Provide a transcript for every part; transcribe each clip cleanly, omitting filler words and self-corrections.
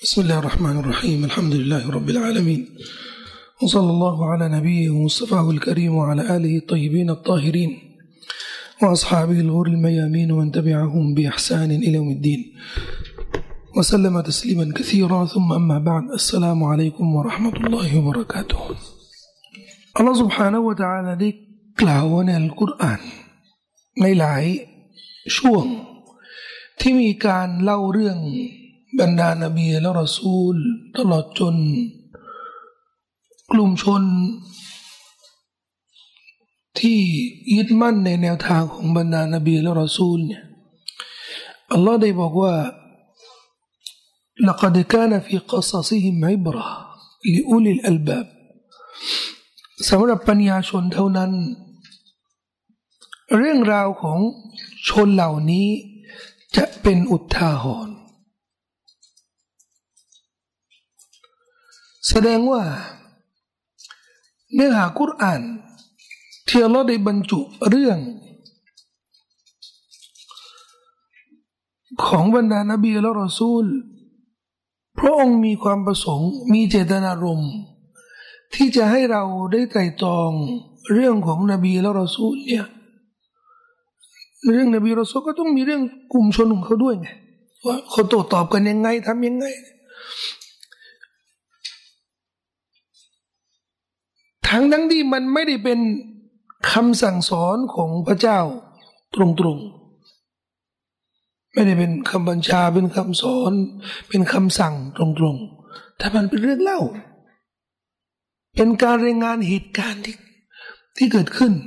بسم الله الرحمن الرحيم الحمد لله رب العالمين وصلى الله على نبيه ومصطفاه الكريم وعلى آله الطيبين الطاهرين وأصحابه الغر الميامين ومن تبعهم بإحسان إلى يوم الدين وسلم تسليما كثيرا ثم أما بعد السلام عليكم ورحمة الله وبركاته الله سبحانه وتعالى ได้กล่าวในอัลกุรอานในหลายช่วงที่มีการเล่าเรื่องบรรดานบีและรอซูลตลอดจนกลุ่มชนที่ยึดมั่นในแนวทางของบรรดานบีและรอซูลเนี่ยอัลลอฮ์ได้บอกว่า لقد كان في قصصهم عبرة لأولي الألباب สำหรับปัญญาชนเท่านั้นเรื่องราวของชนเหล่านี้จะเป็นอุทาหรณ์แสดงว่าเนื้อหากุรอานที่อัลลอฮ์ได้บรรจุเรื่องของบรรดานบีและรอซูลพระองค์มีความประสงค์มีเจตนารมณ์ที่จะให้เราได้ไตร่ตรองเรื่องของนบีและรอซูลเนี่ยเรื่องนบีรอซูลก็ต้องมีเรื่องกลุ่มชนของเขาด้วยไงว่าเขาโต้ตอบกันยังไงทำยังไงทั้งที่มันไม่ได้เป็นคำสั่งสอนของพระเจ้าตรงๆไม่ได้เป็นคำบัญชาเป็นคำสอนเป็นคำสั่งตรงๆแต่มันเป็นเรื่องเล่าเป็นการรายงานเหตุการณ์ที่เกิดขึ้น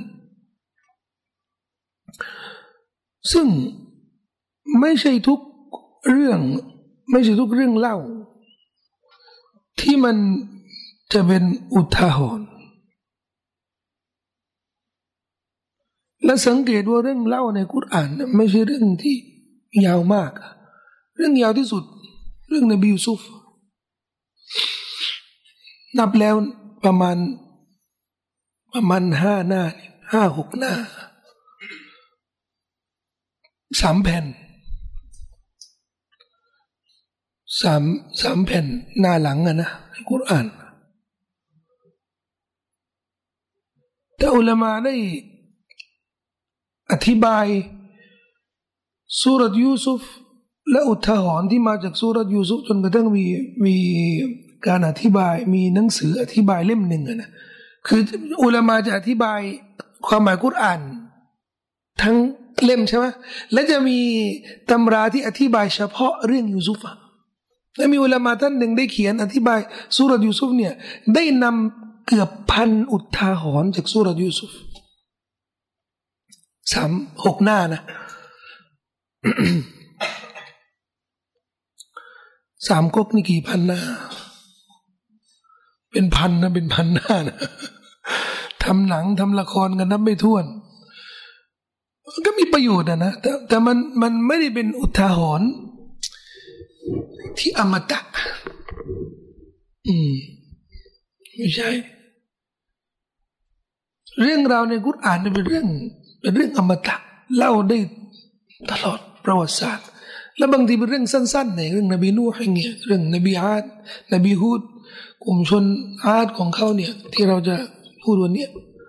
ซึ่งไม่ใช่ทุกเรื่องเล่าที่มันจะเป็นอุทาหรณ์และสังเกตว่าเรื่องเล่าในกุรอานไม่ใช่เรื่องที่ยาวมากเรื่องยาวที่สุดเรื่องนบียูซุฟนับแล้วประมาณ5 หน้า5-6 หน้า3 แผ่น3 แผ่นหน้าหลังนะในกุรอานแต่อุลามะได้อธิบายซูเราะห์ยูซุฟและอุทาหรณ์ที่มาจากซูเราะห์ยูซุฟจนกระทั่งมีการอธิบายมีหนังสืออธิบายเล่มหนึ่งนะคืออุลามะจะอธิบายความหมายกุรอานทั้งเล่มใช่ไหมและจะมีตำราที่อธิบายเฉพาะเรื่องยูซุฟและมีอุลามะท่านหนึ่งได้เขียนอธิบายซูเราะห์ยูซุฟเนี่ยได้นำเกือบ1,000อุทาหรณ์จากซูเราะห์ยูซุฟ6 หน้านะ 3 ก๊กนี่กี่พันหน้าเป็นพันนะเป็นพันหน้านะทำหนังทำละครกันนับไม่ถ้วนก็มีประโยชน์นะแต่มันไม่ได้เป็นอุทาหรณ์ที่อมตะไม่ใช่เรื่องราวในกุรอานเป็นเรื่องอมตะเล่าได้ตลอดประวัติศาสตร์และบางทีเป็นเรื่องสั้นๆในเรื่องนบีนูฮ์อย่างเงี้ยเรื่องนบีอาดนบีฮูดกลุ่มชนอาดของเขาเนี่ยที่เราจะพูดวันนี้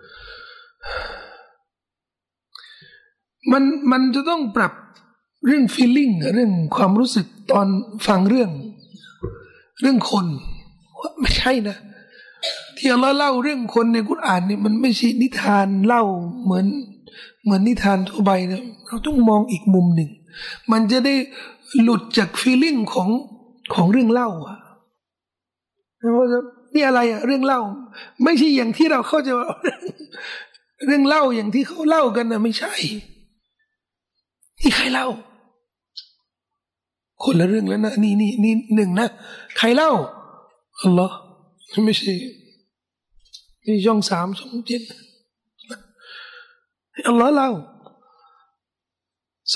มันจะต้องปรับเรื่อง feeling เรื่องความรู้สึกตอนฟังเรื่องคนว่าไม่ใช่นะที่อัลเลาะห์เล่าเรื่องคนในกุรอานนี่มันไม่ใช่นิทานเล่าเหมือนนิทานทั่วไปนะเราต้องมองอีกมุมหนึ่งมันจะได้หลุดจาก feeling ของเรื่องเล่าอ่ะว่านี่อะไรอ่ะเรื่องเล่าไม่ใช่อย่างที่เราเข้าใจว่าเรื่องเล่าอย่างที่เขาเล่ากันนะไม่ใช่นี่ใครเล่าคนละเรื่องแล้วนะนี่หนึ่งนะใครเล่าอัลลอฮ์ไม่ใช่นี่ช่อง3 ช่อง 7อัลลอฮ์เล่า2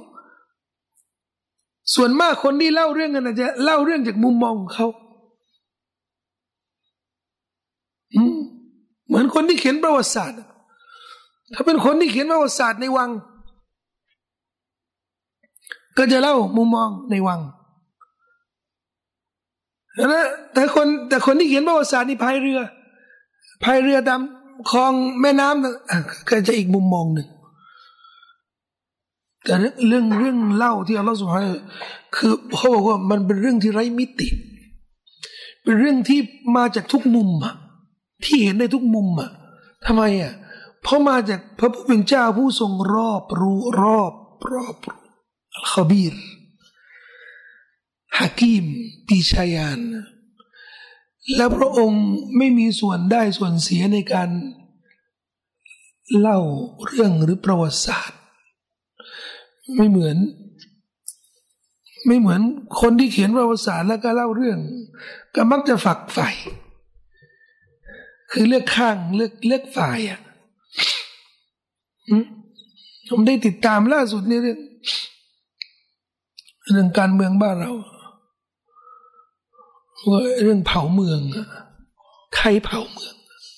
ส่วนมากคนที่เล่าเรื่องกันจะเล่าเรื่องจากมุมมองของเขาเหมือนคนที่เขียนประวัติศาสตร์ถ้าเป็นคนที่เขียนประวัติศาสตร์ในวังก็จะเล่ามุมมองในวังนะแต่คนที่เขียนประวัติศาสตร์นี่พายเรือตามคลองแม่น้ำก็จะอีกมุมมองหนึ่งแต่เรื่องเล่าที่อัลลอฮฺสุบฮานะคือเขาบอกว่ามันเป็นเรื่องที่ไร้มิติเป็นเรื่องที่มาจากทุกมุมอะที่เห็นได้ทุกมุมอะทำไมอะเพราะมาจากพระผู้เป็นเจ้าผู้ทรงรอบรู้อัลคบีรฮะกีมปีชาญาณและพระองค์ไม่มีส่วนได้ส่วนเสียในการเล่าเรื่องหรือประวัติศาสตร์ไม่เหมือนคนที่เขียนประวัติศาสตร์แล้วก็เล่าเรื่องก็มักจะฝักใฝ่คือเลือกข้างเลือกฝ่ายอ่ะผมได้ติดตามล่าสุดในเรื่องการเมืองบ้านเราว่าเรื่องเผาเมืองใครเผาเมือง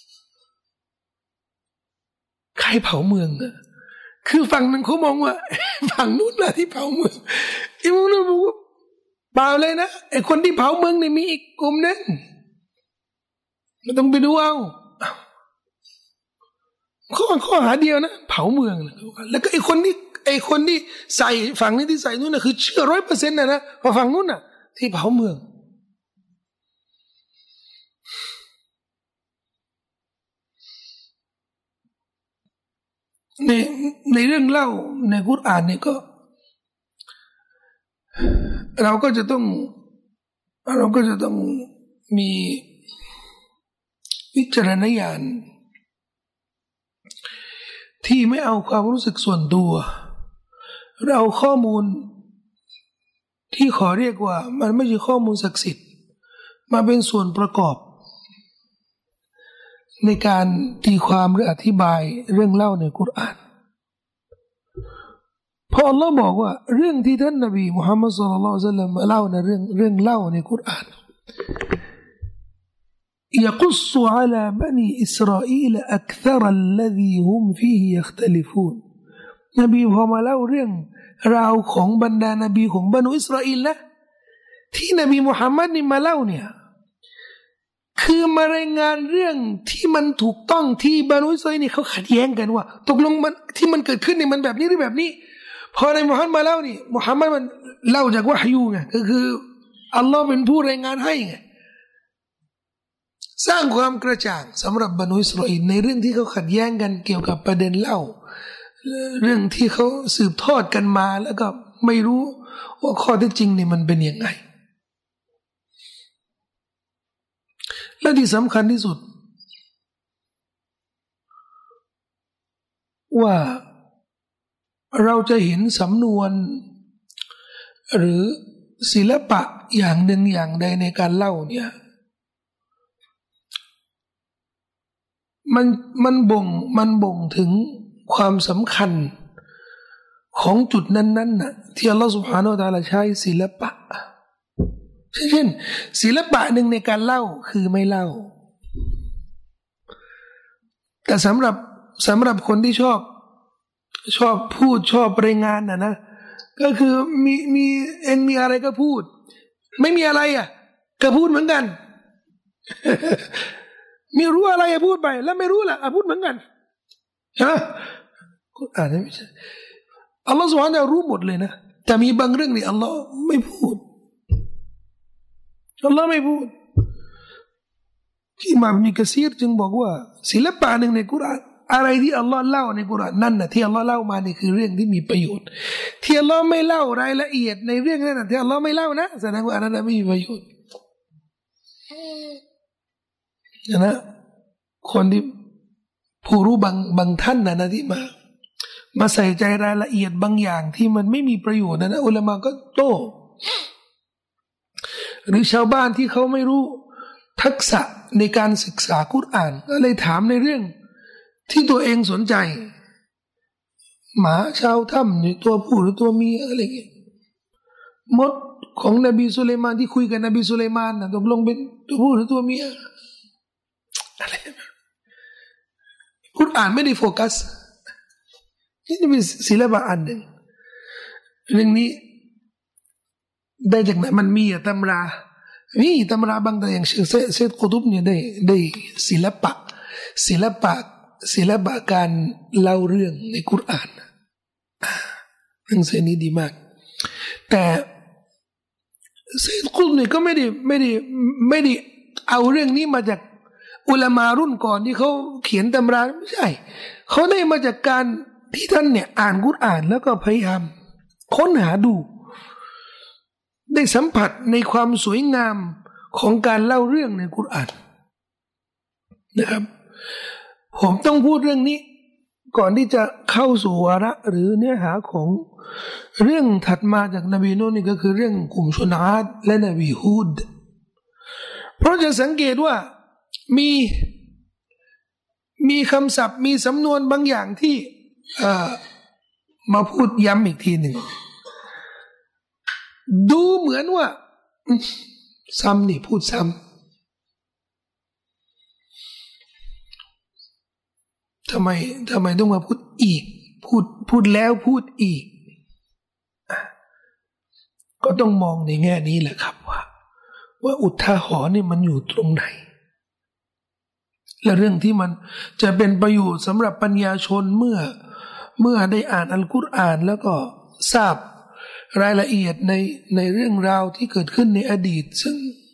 คือฝั่งนึงเขามองว่าฝั่งนู้นแหละที่เผาเมืองอีกมุมนึงบอกว่าเปล่าเลยนะไอ้คนที่เผาเมืองนี่มีอีกกลุ่มนึงไม่ต้องไปดูเอาข้อหาเดียวนะเผาเมืองแล้วก็ไอ้คนที่ใส่ฝั่งนี้ที่ใส่นู้นน่ะคือเชื่อ100%นะพอฝั่งนู้นน่ะที่เผาเมืองในเรื่องเล่าในกุรอานเนี่ยก็เราก็จะต้องมีวิจารณญาณที่ไม่เอาความรู้สึกส่วนตัวเราข้อมูลที่ขอเรียกว่ามันไม่ใช่ข้อมูลศักดิ์สิทธิ์มาเป็นส่วนประกอบในการตีความหรืออธิบายเรื่องเล่าในกุรอานพออัลลอฮ์บอกว่าเรื่องที่ท่านนบีมุฮัมมัดศ็อลลัลลอฮุอะลัยฮิวะซัลลัมเล่าในเรื่องเล่าในกุรอานيقص على بني إسرائيل أكثر الذي هم فيه يختلفون นบีพอมาเล่าเรื่องราวของบรรดานบีของบรรดาอิสราเอลนะที่นบีมุฮัมมัดนี่มาเล่าเนี่ยคือมารายงานเรื่องที่มันถูกต้องที่บรรดาอิสราเอลนี่เขาขัดแย้งกันว่าตกลงมันที่มันเกิดขึ้นนี่มันแบบนี้หรือแบบนี้พอในมุฮัมมัดมาเล่านี่มุฮัมมัดมันเล่าจากวะฮยูไงก็คืออัลลอฮ์เป็นผู้รายงานให้ไงสร้างความกระจ่างสำหรับบรรดาอิสราเอลในเรื่องที่เขาขัดแย้งกันเกี่ยวกับประเด็นเล่าเรื่องที่เขาสืบทอดกันมาแล้วก็ไม่รู้ว่าข้อเท็จจริงนี่มันเป็นยังไงและที่สำคัญที่สุดว่าเราจะเห็นสำนวนหรือศิลปะอย่างหนึ่งอย่างใดในการเล่าเนี่ยมันบ่งถึงความสำคัญของจุดนั้นๆน่ะที่อัลลอฮฺ سبحانه และ تعالى ใช้ศิลปะเช่นศิลปะหนึ่งในการเล่าคือไม่เล่าแต่สำหรับคนที่ชอบพูดชอบรายงานนะก็คือมีอะไรก็พูดไม่มีอะไรก็พูดเหมือนกัน ไม่รู้อะไรพูดไปแล้วไม่รู้ล่ะพูดเหมือนกันใช่ไหมกุรอานไม่ใช่อัลลอฮฺ سبحانه และ تعالى รู้หมดเลยนะแต่มีบางเรื่องนี่อัลลอฮ์ไม่พูดอัลลอฮ์ไม่พูดที่อิหม่ามอิบนุกะซีรจึงบอกว่าศิลปะหนึ่งในกุรอานอะไรที่อัลลอฮ์เล่าในกุรอานนั่นน่ะที่อัลลอฮ์เล่ามานี่คือเรื่องที่มีประโยชน์ที่อัลลอฮ์ไม่เล่ารายละเอียดในเรื่องนั้นที่อัลลอฮ์ไม่เล่านะแสดงว่าอันนั้นไม่มีประโยชน์นะคนที่ผู้รู้บางท่านนะที่มาใส่ใจรายละเอียดบางอย่างที่มันไม่มีประโยชน์นะอุลามะก็โต้หรือชาวบ้านที่เขาไม่รู้ทักษะในการศึกษากุรอานก็เลยถามในเรื่องที่ตัวเองสนใจหมาชาวถ้ำนี่ตัวผู้หรือตัวเมียอะไรอย่างเงี้ยมดของนบีสุลัยมานที่คุยกับนบีสุลัยมานนะตกลงเป็นตัวผู้หรือตัวเมียอะไรกุรอานไม่ได้โฟกัสนี่เป็นศิลปะอันหนึ่งเรื่องนี้ได้จากไหนมันมีตำรานี่ตำราบางแต่อย่างเชคเซดกุตุบเนี่ยได้ศิลปะการเล่าเรื่องในกุรอานเรื่องเส้นนี้ดีมากแต่เซดกุตุบเนี่ยก็ไม่ได้เอาเรื่องนี้มาจากอุลามารุ่นก่อนที่เขาเขียนตำราไม่ใช่เขาได้มาจากการที่ท่านเนี่ยอ่านกุรอานแล้วก็พยายามค้นหาดูได้สัมผัสในความสวยงามของการเล่าเรื่องในกุรอานนะครับผมต้องพูดเรื่องนี้ก่อนที่จะเข้าสู่วาระหรือเนื้อหาของเรื่องถัดมาจากนบีนูห์นี่ก็คือเรื่องกลุ่มชนอาดและนบีฮูดเพราะจะสังเกตว่ามีคำศัพท์มีสำนวนบางอย่างที่มาพูดย้ำอีกทีหนึ่งดูเหมือนว่าซ้ำนี่พูดซ้ำทำไมต้องมาพูดอีกพูดแล้วพูดอีกก็ต้องมองในแง่นี้แหละครับว่าอุทาหรณ์นี่มันอยู่ตรงไหนและเรื่องที่มันจะเป็นประโยชน์สำหรับปัญญาชนเมื่อได้อ่านอัลกุรอานแล้วก็ทราบรายละเอียดในเรื่องราวที่เกิดขึ้นในอดีตซึ่ง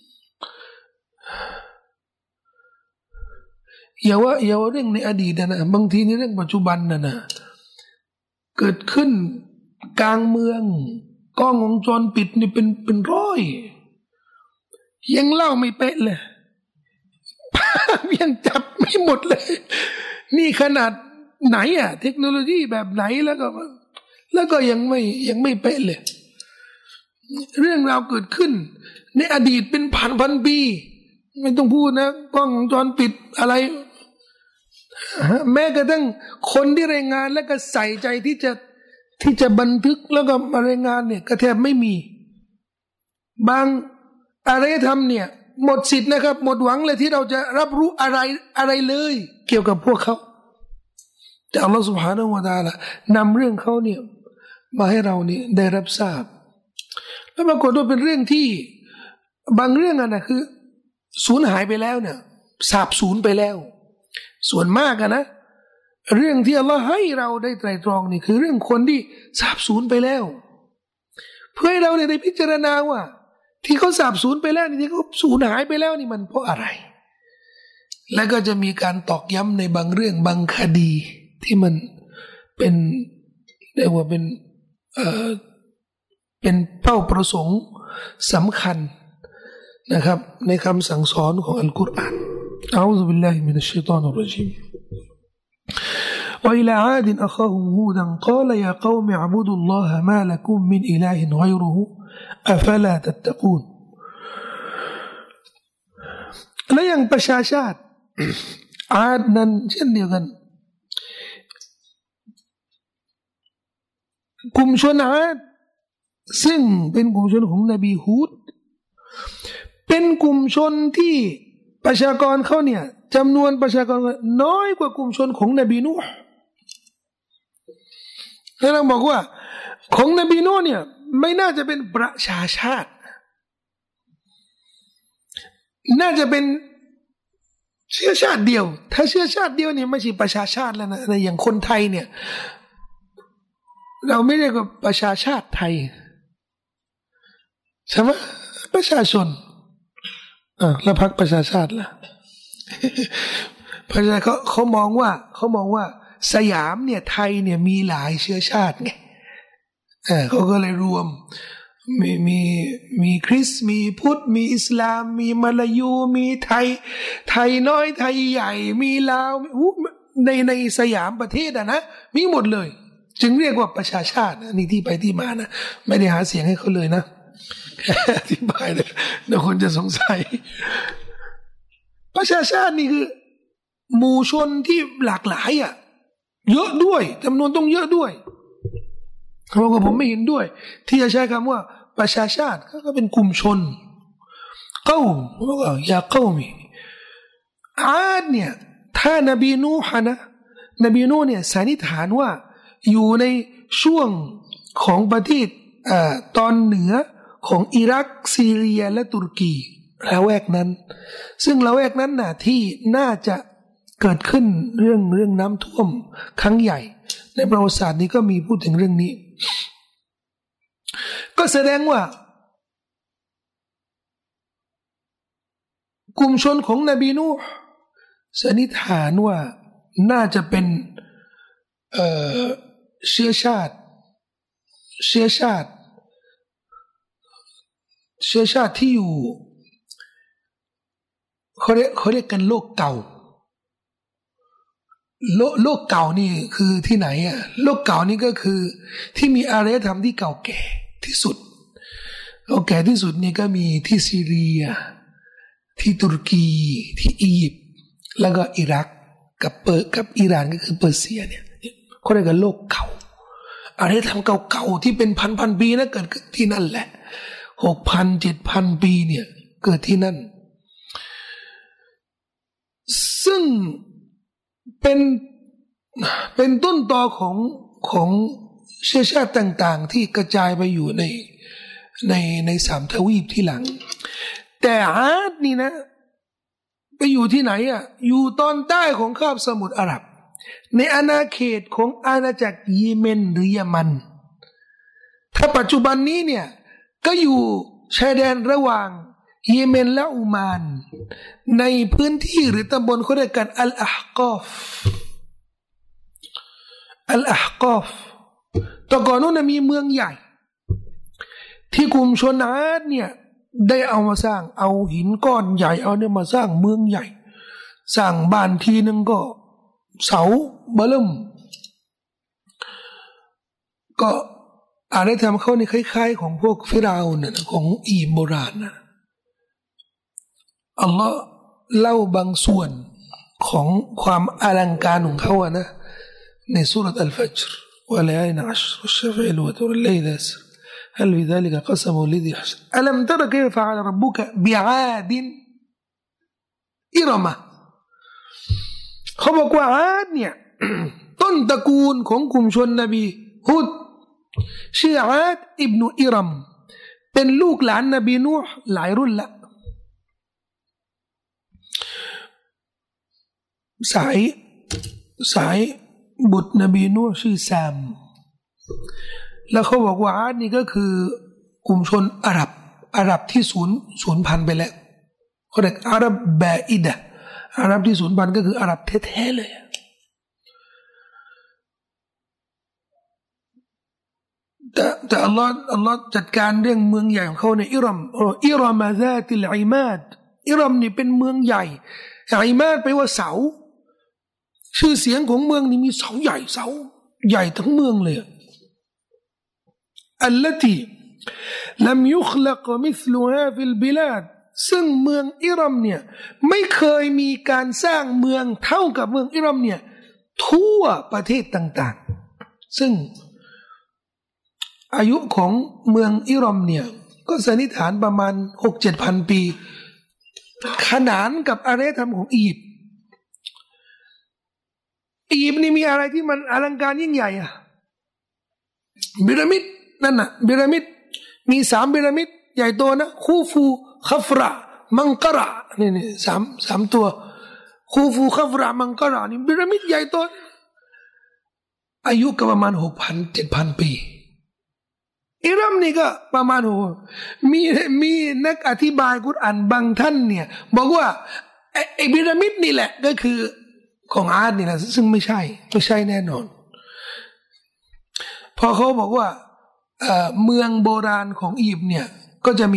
อย่าว่าเรื่องในอดีตนะบางทีในเรื่องปัจจุบันนะเกิดขึ้นกลางเมืองกล้องวงจรปิดนี่เป็นร้อยยังเล่าไม่เป๊ะเลยภาพยังจับไม่หมดเลยนี่ขนาดไหนอะเทคโนโลยีแบบไหนแล้วก็ยังไม่เป๊ะเลยเรื่องราวเกิดขึ้นในอดีตเป็นพันปีไม่ต้องพูดนะกล้องวงจรปิดอะไรแม้กระทั่งคนที่รายงานแล้วก็ใส่ใจที่จะบันทึกแล้วก็มารายงานเนี่ยก็แทบไม่มีบางอารยธรรมเนี่ยหมดสิทธิ์นะครับหมดหวังเลยที่เราจะรับรู้อะไรเลยเกี่ยวกับพวกเขาแต่อัลลอฮฺ سبحانه และ تعالى นำเรื่องเขาเนี่ยมาให้เราเนี่ยได้รับทราบแล้วปรากฏว่าเป็นเรื่องที่บางเรื่องนะคือสูญหายไปแล้วเนี่ยสาบสูญไปแล้วส่วนมากนะเรื่องที่อัลลอฮ์ให้เราได้ไตร่ตรองนี่คือเรื่องคนที่สาบสูญไปแล้วเพื่อให้เราเนี่ยได้พิจารณาว่าที่เขาสาบสูญไปแล้วนี่ที่เขาสูญหายไปแล้วนี่มันเพราะอะไรแล้วก็จะมีการตอกย้ำในบางเรื่องบางคดีที่มันเป็นเรียกว่าเป็นเป้าประสงค์สำคัญนะครับในคำสั่งสอนของอัลกุรอานอะอูซุบิลลาฮิมินัชชัยฏอนิรเราะญีมوإلى عاد أخاهم هودا قال يا قوم اعبدوا الله ما لكم من إله غيره أفلا تتقون และยังประชาชาติอาดนั้นเช่นเดียวกันกลุ่มชนอาดซึ่งเป็นกลุ่มชนของนบีฮูดเป็นกลุ่มชนที่ประชากรเขาเนี่ยจำนวนประชากรน้อยกว่ากลุ่มชนของนบีนูห์แล้วเราบอกว่าของนบีนูห์เนี่ยไม่น่าจะเป็นประชาชาติน่าจะเป็นเชื้อชาติเดียวถ้าเชื้อชาติเดียวเนี่ยไม่ใช่ประชาชาติแล้วนะในอย่างคนไทยเนี่ยเราไม่เรียกว่าประชาชาติไทยใช่ไหมประชาชนแล้วพรรคประชาชาติล่ะประชาเขามองว่าสยามเนี่ยไทยเนี่ยมีหลายเชื้อชาติไงเขาก็เลยรวมมีคริสต์มีพุทธมีอิสลามมีมลายูมีไทยน้อยไทยใหญ่มีลาวในสยามประเทศนะมีหมดเลยจึงเรียกว่าประชาชาตินี่ที่ไปที่มานะไม่ได้หาเสียงให้เขาเลยนะอธิบายเลยเดี๋ยวคนจะสงสัยประชาชาตินี่คือหมู่ชนที่หลากหลายเยอะด้วยจำนวนต้องเยอะด้วยเขาบอกว่าผมไม่เห็นด้วยที่จะใช้คำว่าประชาชาติก็เป็นกลุ่มชนเก้าบอกว่าอย่าเก้ามีอาดเนี่ยถ้านบีนูฮ์นะนบีนูฮ์เนี่ยสันนิษฐานว่าอยู่ในช่วงของประเทศตอนเหนือของอิรักซีเรียและตุรกีละแวกนั้นซึ่งละแวกนั้นน่ะที่น่าจะเกิดขึ้นเรื่องน้ำท่วมครั้งใหญ่ในประวัติศาสตร์นี้ก็มีพูดถึงเรื่องนี้ก็แสดงว่ากลุ่มชนของนบีนูห์สันนิษฐานว่าน่าจะเป็นเชื้อชาติที่อยู่เขาเรียกกันโลกเก่าโลกเก่านี่คือที่ไหนอ่ะโลกเก่านี่ก็คือที่มีอารยธรรมที่เก่าแก่ที่สุดนี่ก็มีที่ซีเรียที่ตุรกีที่อียิปต์แล้วก็อิรักกับอิหร่านก็คือเปอร์เซียเนี่ยเขาเรียกกันโลกเก่าอารยธรรมเก่าๆที่เป็นพันปีนะเกิดที่นั่นแหละ6,000-7,000 ปีเนี่ยเกิดที่นั่นซึ่งเป็นต้นตอของเชื้อชาติต่างๆที่กระจายไปอยู่ในสามทวีปที่หลังแต่อาดนี่นะไปอยู่ที่ไหนอ่ะอยู่ตอนใต้ของคาบสมุทรอาหรับในอาณาเขตของอาณาจักรเยเมนหรือเยมันถ้าปัจจุบันนี้เนี่ยก็อยู่ชายแดนระหว่างเยเมนและอุมานในพื้นที่หรือตำบลเขาเรียกกันอัลอะฮกอฟแต่ก่อนนู้นมีเมืองใหญ่ที่กลุ่มชนอาดเนี่ยได้เอามาสร้างเอาหินก้อนใหญ่เอาเนี่ยมาสร้างเมืองใหญ่สร้างบ้านทีนึงก็เสาเบิ่มก็อะไรทำเขาในคล้ายๆของพวกฟิรเอาเนี่ยของอียิปต์โบราณนะอัลลอฮ์เล่าบางส่วนของความอลังการของเขาอะนะในสุรษอัลฟัจรوليالٍ عشر والشفع والوتر والليل يسر هل في ذلك قسم لذي حجر ألم تر كيف فعل ربك بعاد إرم เขาบอกว่าอาดเนี่ย ต้นตระกูลของกลุ่มชนนบีฮุดชื่ออาดอิบนุอิรัมเป็นลูกหลานนบีนูห์หลายรุ่นละสายบุตรนบีนูห์ชื่อซามแล้วเขาบอกว่าอาดนี่ก็คือกลุ่มชนอาหรับที่ศูนย์พันไปแล้วเขาเรียกอาหรับบาอิดะอาหรับที่ศูนย์พันก็คืออาหรับแท้ๆเลยแต่อัลลอฮ์จัดการเรื่องเมืองใหญ่ของเขาในอิรัมซาติลอิมาดอิรัมนี่เป็นเมืองใหญ่อิมาดแปลว่าเสาชื่อเสียงของเมืองนี้มีเสาใหญ่ทั้งเมืองเลยอัลลตีลัมยุคลักมิสลุฮาฟิลบิลาดซึ่งเมืองอิรัมเนี่ยไม่เคยมีการสร้างเมืองเท่ากับเมืองอิรัมเนี่ยทั่วประเทศต่างๆซึ่งอายุของเมืองอิรัมเนี่ยก็สันนิษฐานประมาณ 6-7,000 ปีขนานกับอารยธรรมของอียิปต์นี่มีอะไรที่มันอลังการยิ่งใหญ่อะพีระมิดนั่นน่ะพีระมิดมี3พีระมิดใหญ่โตนะคูฟูคัฟรามังกะระนี่สามตัวคูฟูคัฟรามังกะระนี่พีระมิดใหญ่โตอายุก็ประมาณ 6,000-7,000 ปีอิรัมนี่ก็ประมาณมีนักอธิบายกุรอานบางท่านเนี่ยบอกว่าไอ้พีระมิดนี่แหละก็คือของอาดนี่แหละซึ่งไม่ใช่แน่นอนพอเขาบอกว่าเมืองโบราณของอียิปต์เนี่ยก็จะ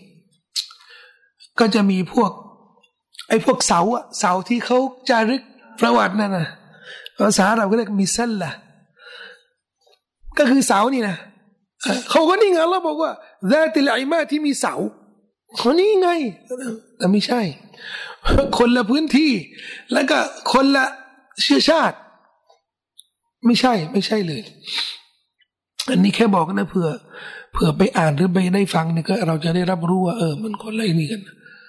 มีพวกเสาที่เขาจารึกประวัตินั่นนะภาษาเราก็เรียกมิซัลละก็คือเสานี่นะเขาก็นี่ไงเราบอกว่าซาติลอิมาที่มีเสาเขานี่ไงแต่ไม่ใช่คนละพื้นที่แล้วก็คนละเชื้อชาติไม่ใช่เลยอันนี้แค่บอกนะเผื่อไปอ่านหรือไปได้ฟังเนี่ยก็เราจะได้รับรู้ว่ามันคนละนี่กัน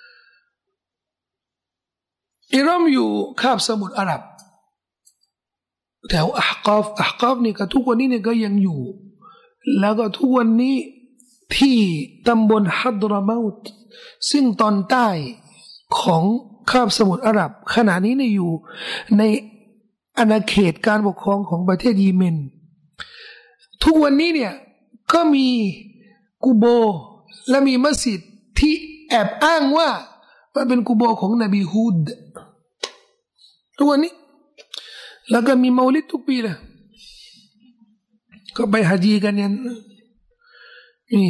อิรัมอยู่คาบสมุทรอาหรับแถวอะห์กอฟนี่ก็ทุกวันนี้เนี่ยก็ยังอยู่แล้วก็ทุกวันนี้ที่ตำบลฮัดราเมาต์ซึ่งตอนใต้ของคาบสมุทรอาหรับขณะนี้เนี่ยอยู่ในอาณาเขตการปกครองของประเทศเยเมนทุกวันนี้เนี่ยก็มีกุโบและมีมัสยิดที่แอบอ้างว่ามันเป็นกุโบของนบีฮูดทุกวันนี้แล้วก็มีเมาลิดทุกปีเลยก็ไปฮะจีกันเนี่ยนี่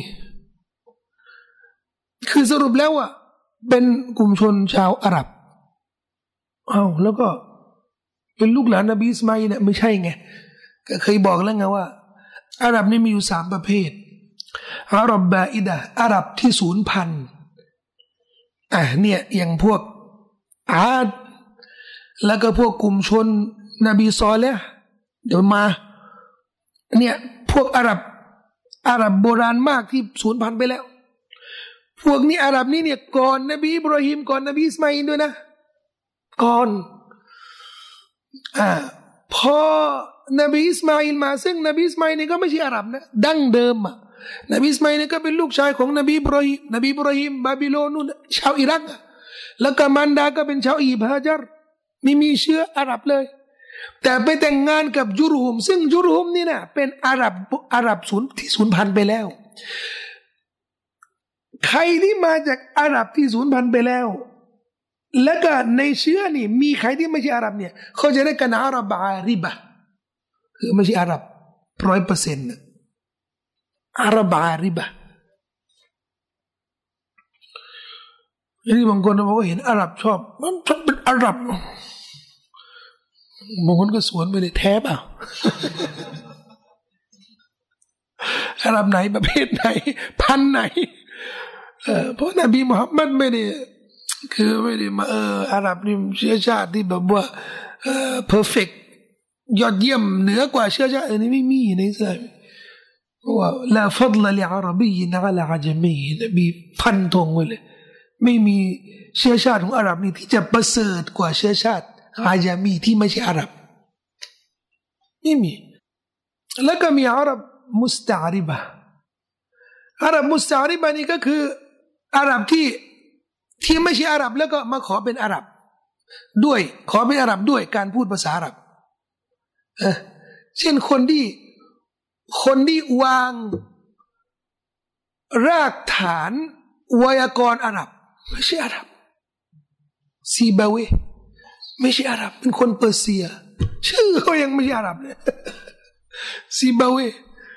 คือสรุปแล้วอ่ะเป็นกลุ่มชนชาวอาหรับแล้วก็เป็นลูกหลานนบีอิสมาอิลเนี่ยไม่ใช่ไงก็เคยบอกแล้วไงว่าอาหรับนี่มีอยู่3ประเภทอาหรับบาอิดะอาหรับที่สูญพันธุ์เนี่ยอย่างพวกอาดแล้วก็พวกกลุ่มชนนบีซอเลห์เดี๋ยวมาเนี่ยพวกอาหรับโบราณมากที่สูญพันธุ์ไปแล้วพวกนี้อาหรับนี่เนี่ยก่อนนบีอิบราฮิมก่อนนบีอิสมาอิลด้วยนะก่อนพอนบีอิสมาอิลมาซึ่งนบีอิสมาอิลนี่ก็ไม่ใช่อาหรับนะดั้งเดิมนบีอิสมาอิลนี่ก็เป็นลูกชายของนบีอิบราฮิมบาบิโลนนู่นชาวอิรักแล้วก็มารดาก็เป็นชาวอียิปต์ฮาจัรไม่มีเชื้ออาหรับเลยแต่ไปแต่งงานกับจุรฮุมซึ่งจุรฮุมนี่นะเป็นอาหรับที่สูญพันธุ์ไปแล้วใครที่มาจากอาหรับที่สูญพันธุ์ไปแล้วแล้วก็ในเชื้อนี่มีใครที่ไม่ใช่อาหรับเนี่ยเขาจะได้กันอาหรับบาริบะคือไม่ใช่อาหรับ 100% อาหรับบาริบะนี่บางคนบอกว่าเห็นอาหรับชอบมันชอบเป็นอาหรับบางคนก็สวนไปเลยแท้เปล่า อาหรับไหนประเภทไหนพันไหนเพราะนบีมุฮัมมัดไม่ได้คือไม่ได้มาอาหรับนี่เชื้อชาติที่แบบว่าperfect ยอดเยี่ยมเหนือกว่าเชื้อชาติอื่นไม่มีในอิสลามว่าลาฟัดละลิอาหรับีนะละอาจามีนบีพันธงไว้เลยไม่มีเชื้อชาติของอาหรับนี่ที่จะประเสริฐกว่าเชื้อชาติอาจามีที่ไม่ใช่อาหรับไม่มีแล้วก็มีอาหรับมุสตาริบะอาหรับมุสตาริบะนี่ก็คืออาหรับที่ไม่ใช่อาหรับแล้วก็มาขอเป็นอาหรับด้วยขอเป็นอาหรับด้วยการพูดภาษาอาหรับเช่นคนที่วางรากฐานไวยากรณ์อาหรับไม่ใช่อาหรับซีบาเวไม่ใช่อาหรับเป็นคนเปอร์เซียชื่อเขายังไม่ใช่อาหรับเลยซีบาเว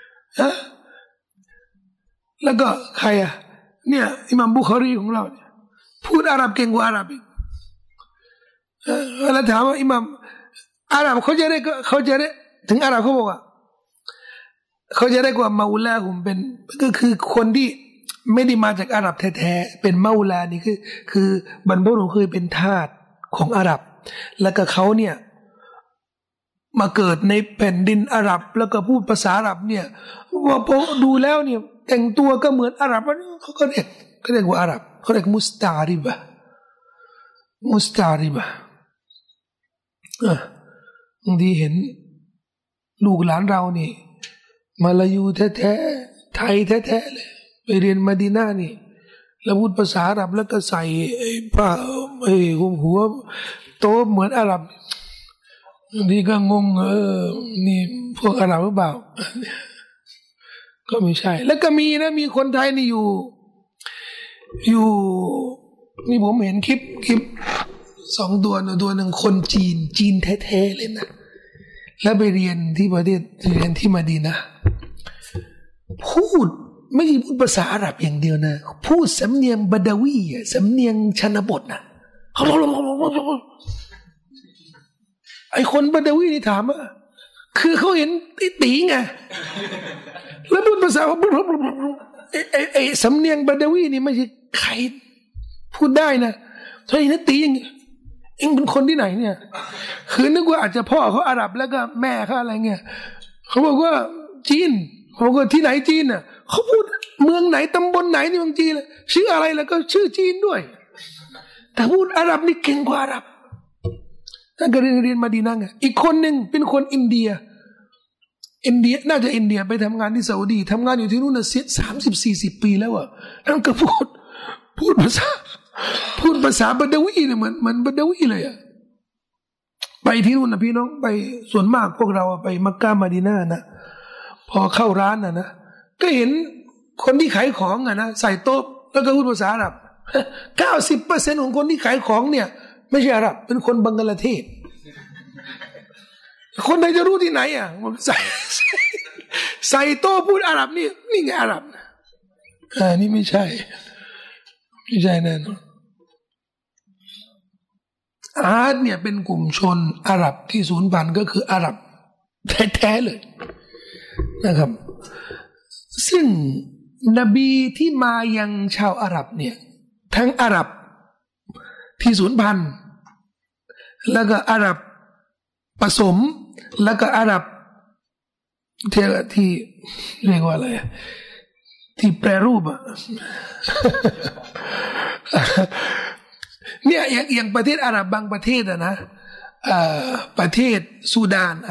แล้วก็ใครเนี่ยอิหม่ามบุคอรีของเราเนี่ยพูดอาหรับเก่งกว่าอาหรับอีกแล้วถามว่าอิหม่ามอาหรับเขาจะได้ถึงอาหรับเขาบอกว่าเขาจะได้กว่ามาอุลาผมเป็นก็คือคนที่ไม่ได้มาจากอาหรับแท้ๆเป็นมาอุลานี่คือบรรพบุรุษเคยเป็นทาสของอาหรับแล้วก็เขาเนี่ยมาเกิดในแผ่นดินอาหรับแล้วก็พูดภาษาอาหรับเนี่ยว่าพอดูแล้วเนี่ยแต่งตัวก็เหมือนอาหรับเขาก็เรียกว่าอาหรับเขาเรียกมุสตาริบะบางทีเห็นลูกหลานเรานี่มาลายูแท้ๆไทยแท้ๆเลยไปเรียนมะดีนะห์นี่แล้วพูดภาษาอาหรับแล้วก็ใส่ผ้าหัวโตเหมือนอาหรับบางทีก็งงนี่พวกอาหรับหรือเปล่าก็ไม่ใช่แล้วก็มีคนไทยนี่อยู่นี่ผมเห็นคลิป2 ตัวหนึ่งคนจีนแท้ๆเลยนะแล้วไปเรียนที่ประเทศเรียนที่มะดีนะห์พูดไม่ใช่พูดภาษาอาหรับอย่างเดียวนะพูดสำเนียงบาดาวีสำเนียงชนบทนะไอคนบาดาวีนี่ถามว่าคือเขาเห็นตีไงแล้วพูดภาษาไอสำเนียงบาดาวีนี่ไม่ใช่ใครพูดได้นะถ้าเห็นตีอย่างเอ็งเป็นคนที่ไหนเนี่ยคือนึกว่าอาจจะพ่อเขาอาหรับแล้วก็แม่เขาอะไรเงี้ยเขาบอกว่าจีนเขาบอกว่าที่ไหนจีนน่ะเขาพูดเมืองไหนตำบลไหนในเมืองจีนเลยชื่ออะไรแล้วก็ชื่อจีนด้วยแต่พูดอาหรับนี่เก่งกว่าอาหรับถ้าเรียนมาดีนั่งอีกคนหนึ่งเป็นคนอินเดียน่าจะอินเดียไปทำงานที่ซาอุดีทำงานอยู่ที่นู่นน่ะ30-40 ปีแล้วนั่นก็พูดพูดภาษาบาดาวีเนี่ยเหมือนบาดาวีเลยอะไปที่นู่นนะพี่น้องไปส่วนมากพวกเราไปมักกะมะดีนะห์นะพอเข้าร้านนะก็เห็นคนที่ขายของนะใส่โต๊ะแล้วก็พูดภาษาอาหรับ90%ของคนที่ขายของเนี่ยไม่ใช่อาหรับเป็นคนบังกลาเทศคนไหนจะรู้ที่ไหนอ่ะใส่โต๊ะพูดอาหรับนี่ไงอาหรับนี่ไม่ใช่แน่นอนอาร์ตเนี่ยเป็นกลุ่มชนอาหรับที่สูญพันธุ์ก็คืออาหรับแท้ๆเลยนะครับซึ่งนบีที่มายังชาวอาหรับเนี่ยทั้งอาหรับที่สูญพันธุ์แล้วก็อาหรับผสมแล้วก็อาหรับที่เรียกว่าอะไรที่แปรรูปอะเนี่ยอย่างประเทศอาหรับบางประเทศนะประเทศซูดาน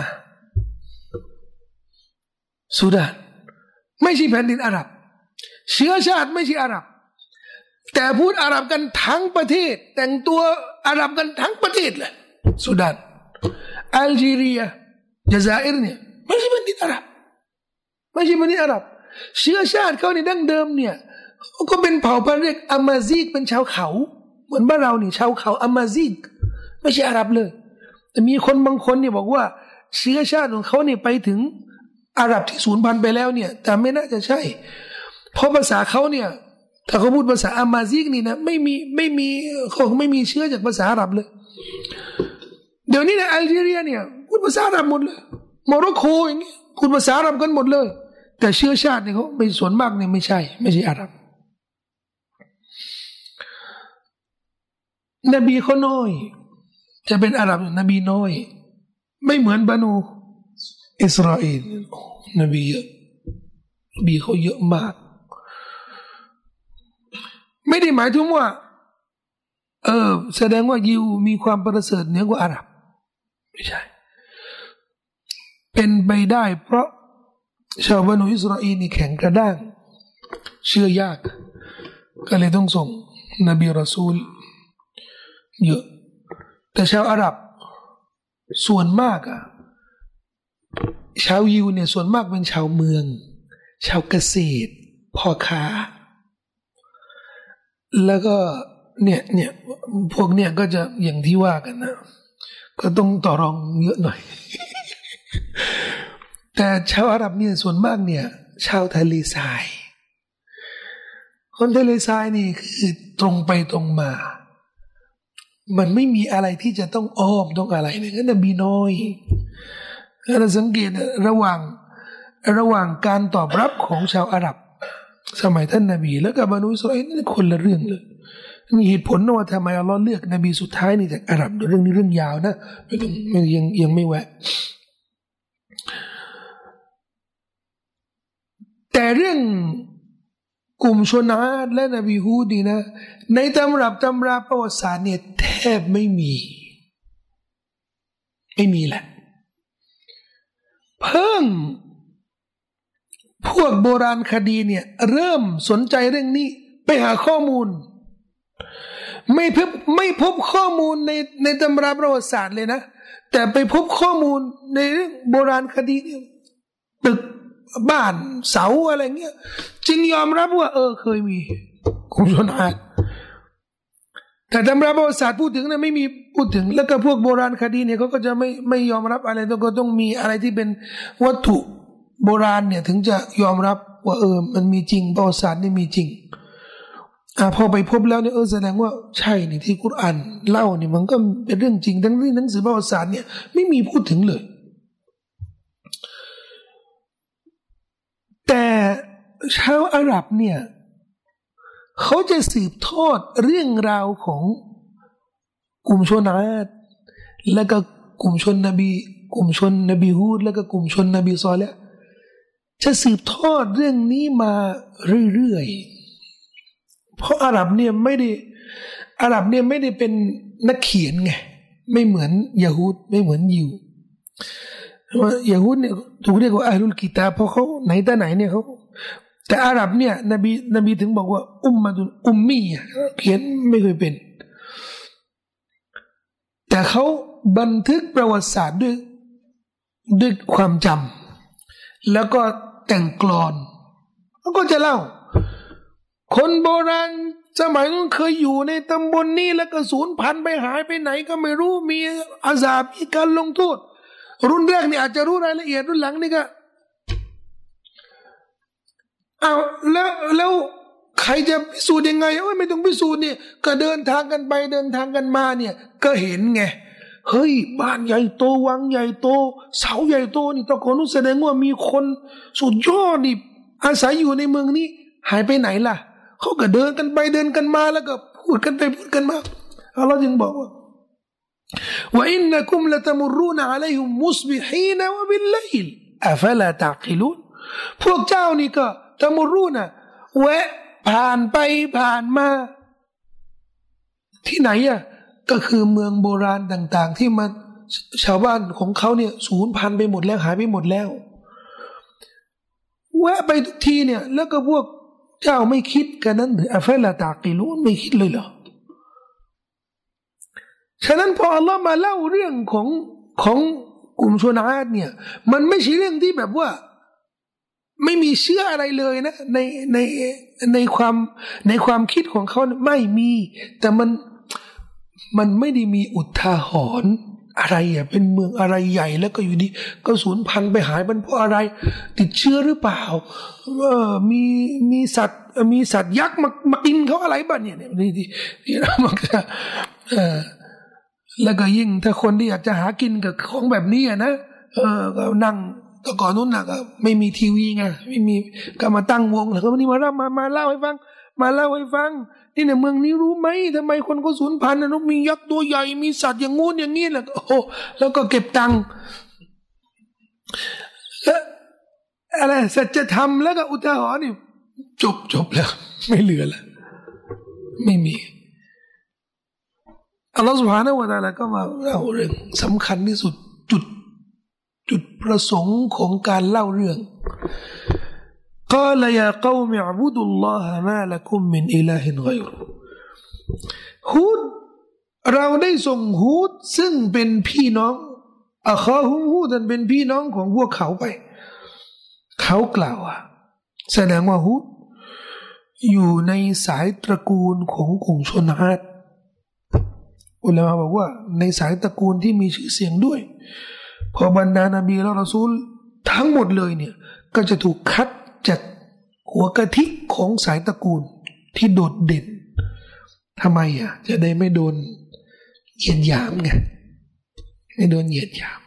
ไม่ใช่แผ่นดินอาหรับเชื้อชาติไม่ใช่อาหรับแต่พูดอาหรับกันทั้งประเทศแต่งตัวอาหรับกันทั้งประเทศเลยซูดานอัลจีเรียจาซาอิรเนี่ยไม่ใช่แผ่นดินอาหรับเชื้อชาติเขาในดั้งเดิมเนี่ยก็เป็นเผ่าพันธุ์เรียกอามาซีกเป็นชาวเขาเหมือนบ้านเรานี่ชาวเขาอามาซีกไม่ใช่อาหรับเลยแต่มีคนบางคนเนี่ยบอกว่าเชื้อชาติของเขาเนี่ยไปถึงอาหรับที่สูญพันธุ์ไปแล้วเนี่ยแต่ไม่น่าจะใช่เพราะภาษาเขาเนี่ยถ้าเขาพูดภาษาอามาซีกนี่นะไม่มีเขาไม่มีเชื้อจากภาษาอาหรับเลยเดี๋ยวนี้ในอัลจีเรียเนี่ยพูดภาษาอาหรับหมดเลยโมร็อกโกอย่างเงี้ยพูดภาษาอาหรับกันหมดเลยแต่เชื้อชาติเนี่ยเขาเป็นส่วนมากเนี่ยไม่ใช่อาหรับนบีเขาน้อยจะเป็นอาหรับนบีน้อยไม่เหมือนบานูอิสราเอลนบีเยอะนบีเขาเยอะมากไม่ได้หมายถึงว่าแสดงว่ายิวมีความประเสริฐเหนือกว่าอาหรับไม่ใช่เป็นไปได้เพราะชาวบานูอิสราเอลนี่แข็งกระด้างเชื่อยากก็เลยต้องส่งนบีรอซูลเยอะแต่ชาวอาหรับส่วนมากชาวยิวเนี่ยส่วนมากเป็นชาวเมืองชาวเกษตรพ่อค้าแล้วก็เนี่ยพวกเนี่ยก็จะอย่างที่ว่ากันนะก็ต้องต่อรองเยอะหน่อย แต่ชาวอาหรับเนี่ยส่วนมากเนี่ยชาวทะเลทรายคนทะเลทรายนี่คือตรงไปตรงมามันไม่มีอะไรที่จะต้องอ้อมต้องอะไรเนี่ยก็นบีน้อยเราสังเกตระหว่างการตอบรับของชาวอาหรับสมัยท่านนบีแล้วกับบานูอิสราเอลนี่คนละเรื่องเลยมีเหตุผลว่าทำไมอัลลอฮ์เลือกนบีสุดท้ายนี่จากอาหรับเรื่องนี้เรื่องยาวนะยังไม่แวะแต่เรื่องกลุ่มชนอาดและนบีฮูดนี่นะในตำราประวัติศาสตร์เนี่ยแทบไม่มีแหละเพิ่งพวกโบราณคดีเนี่ยเริ่มสนใจเรื่องนี้ไปหาข้อมูลไม่พบข้อมูลในตำราประวัติศาสตร์เลยนะแต่ไปพบข้อมูลในเรื่องโบราณคดีเนี่ยตึกบ้านเสาอะไรเงี้ยจึงยอมรับว่าเคยมีกลุ่มชนอาดแต่ตำราประวัติศาสตร์พูดถึงนะไม่มีพูดถึงแล้วก็พวกโบราณคดีเนี่ยเขาก็จะไม่ยอมรับอะไรต้องมีอะไรที่เป็นวัตถุโบราณเนี่ยถึงจะยอมรับว่ามันมีจริงประวัติศาสตร์นี่มีจริงพอไปพบแล้วเนี่ยแสดงว่าใช่นี่ที่กุรอานเล่าเนี่ยมันก็เป็นเรื่องจริงทั้งที่หนังสือประวัติศาสตร์เนี่ยไม่มีพูดถึงเลยแต่ชาวอาหรับเนี่ยเขาจะสืบทอดเรื่องราวของกลุ่มชนอาดแล้วก็กลุ่มชนนบีฮูดแล้วก็กลุ่มชนนบีซอลิฮ์จะสืบทอดเรื่องนี้มาเรื่อยๆเพราะอาหรับเนี่ยไม่ได้เป็นนักเขียนไงไม่เหมือนยะฮูดไม่เหมือนยิวว่ายะฮูดเนี่ยถูกเรียกว่าอัลลุลกิตาบเพราะเขาไหนแต่ไหนเนี่ยเขาแต่อาหรับเนี่ยนบีถึงบอกว่าอุมมะตุนอุมมีเขียนไม่เคยเป็นแต่เขาบันทึกประวัติศาสตร์ด้วยความจำแล้วก็แต่งกลอนเขาก็จะเล่าคนโบราณสมัยนั้นเคยอยู่ในตำบลนี้แล้วก็สูญพันธุ์ไปหายไปไหนก็ไม่รู้มีอาซาบมีการลงโทษรุ่นแรกนี่อาจจะรู้รายละเอียดรุ่นหลังนี่ก็เอาแล้วใครจะพิสูจน์ยังไงไม่ต้องพิสูจน์เนี่ยก็เดินทางกันไปเดินทางกันมาเนี่ยก็เห็นไงเฮ้ยบ้านใหญ่โตวังใหญ่โตเสาใหญ่โตนี่ตะโกนแสดงว่ามีคนสุดยอดนี่อาศัยอยู่ในเมืองนี้หายไปไหนล่ะเขาก็เดินกันไปเดินกันมาแล้วก็พูดกันไปพูดกันมาอัลลอฮ์จึงบอกว่าว่าอินนักุมละตะมุรูนอะลัยฮิมมุสบิฮีนวะบิลลัยลอะฟะลาตะกิลูนพวกเจ้านี่ก็ตะมุรูนแวะผ่านไปผ่านมาที่ไหนก็คือเมืองโบราณต่างๆที่มันชาวบ้านของเขาเนี่ยสูญพันธุ์ไปหมดแล้วหายไปหมดแล้วแวะไปทุกทีเนี่ยแล้วก็พวกเจ้าไม่คิดกันนั้นหรืออะฟะลาตะกิลูนไม่คิดเลยเหรอฉะนั้นพออัลลอฮ์มาเล่าเรื่องของกลุ่มชนอาดเนี่ยมันไม่ใช่เรื่องที่แบบว่าไม่มีเชื่ออะไรเลยนะในความคิดของเขาไม่มีแต่มันไม่ได้มีอุทาหรณ์อะไรเป็นเมืองอะไรใหญ่แล้วก็อยู่ดีก็สูญพันธุ์ไปหายมันเพราะอะไรติดเชื้อหรือเปล่ามีสัตว์ยักษ์มากินเขาอะไรบ้างเนี่ยนี่เรามันก็แล้วก็ยิ่งถ้าคนที่อยากจะหากินกับของแบบนี้นะก็นั่งแต่ก่อนนู้นน่ะก็ไม่มีทีวีไงไม่มีก็มาตั้งวงแล้วก็วันนี้มาเล่าให้ฟังนี่ในเมืองนี้รู้ไหมทำไมคนก็สูญพันธุ์นะมียักษ์ตัวใหญ่มีสัตว์อย่างงู้นอย่างนี้แหละโอ้แล้วก็เก็บตังค์อะไรสัจธรรมแล้วก็อุทาหรณ์นี่จบแล้วไม่เหลือแล้วไม่มีอัลลอฮฺ سبحانه และ تعالى ก็มาเล่าเรื่องสำคัญที่สุดจุดประสงค์ของการเล่าเรื่องقال يا قوم اعبدوا الله ما لكم من إله غيره ฮูดเราได้ส่งฮูดซึ่งเป็นพี่น้องอะคาฮุมฮูดเป็นพี่น้องของพวกเขาไปเขากล่าวว่าแสดงว่าฮูดอยู่ในสายตระกูลของกลุ่มชนอาดอุลามะบอกว่าในสายตระกูลที่มีชื่อเสียงด้วยพอบรรดานบีและรอซูลทั้งหมดเลยเนี่ยก็จะถูกคัดจากหัวกะทิของสายตระกูลที่โดดเด่นทำไมจะได้ไม่โดนเหยียดหยามไงไม่โดนเหยียดหยาม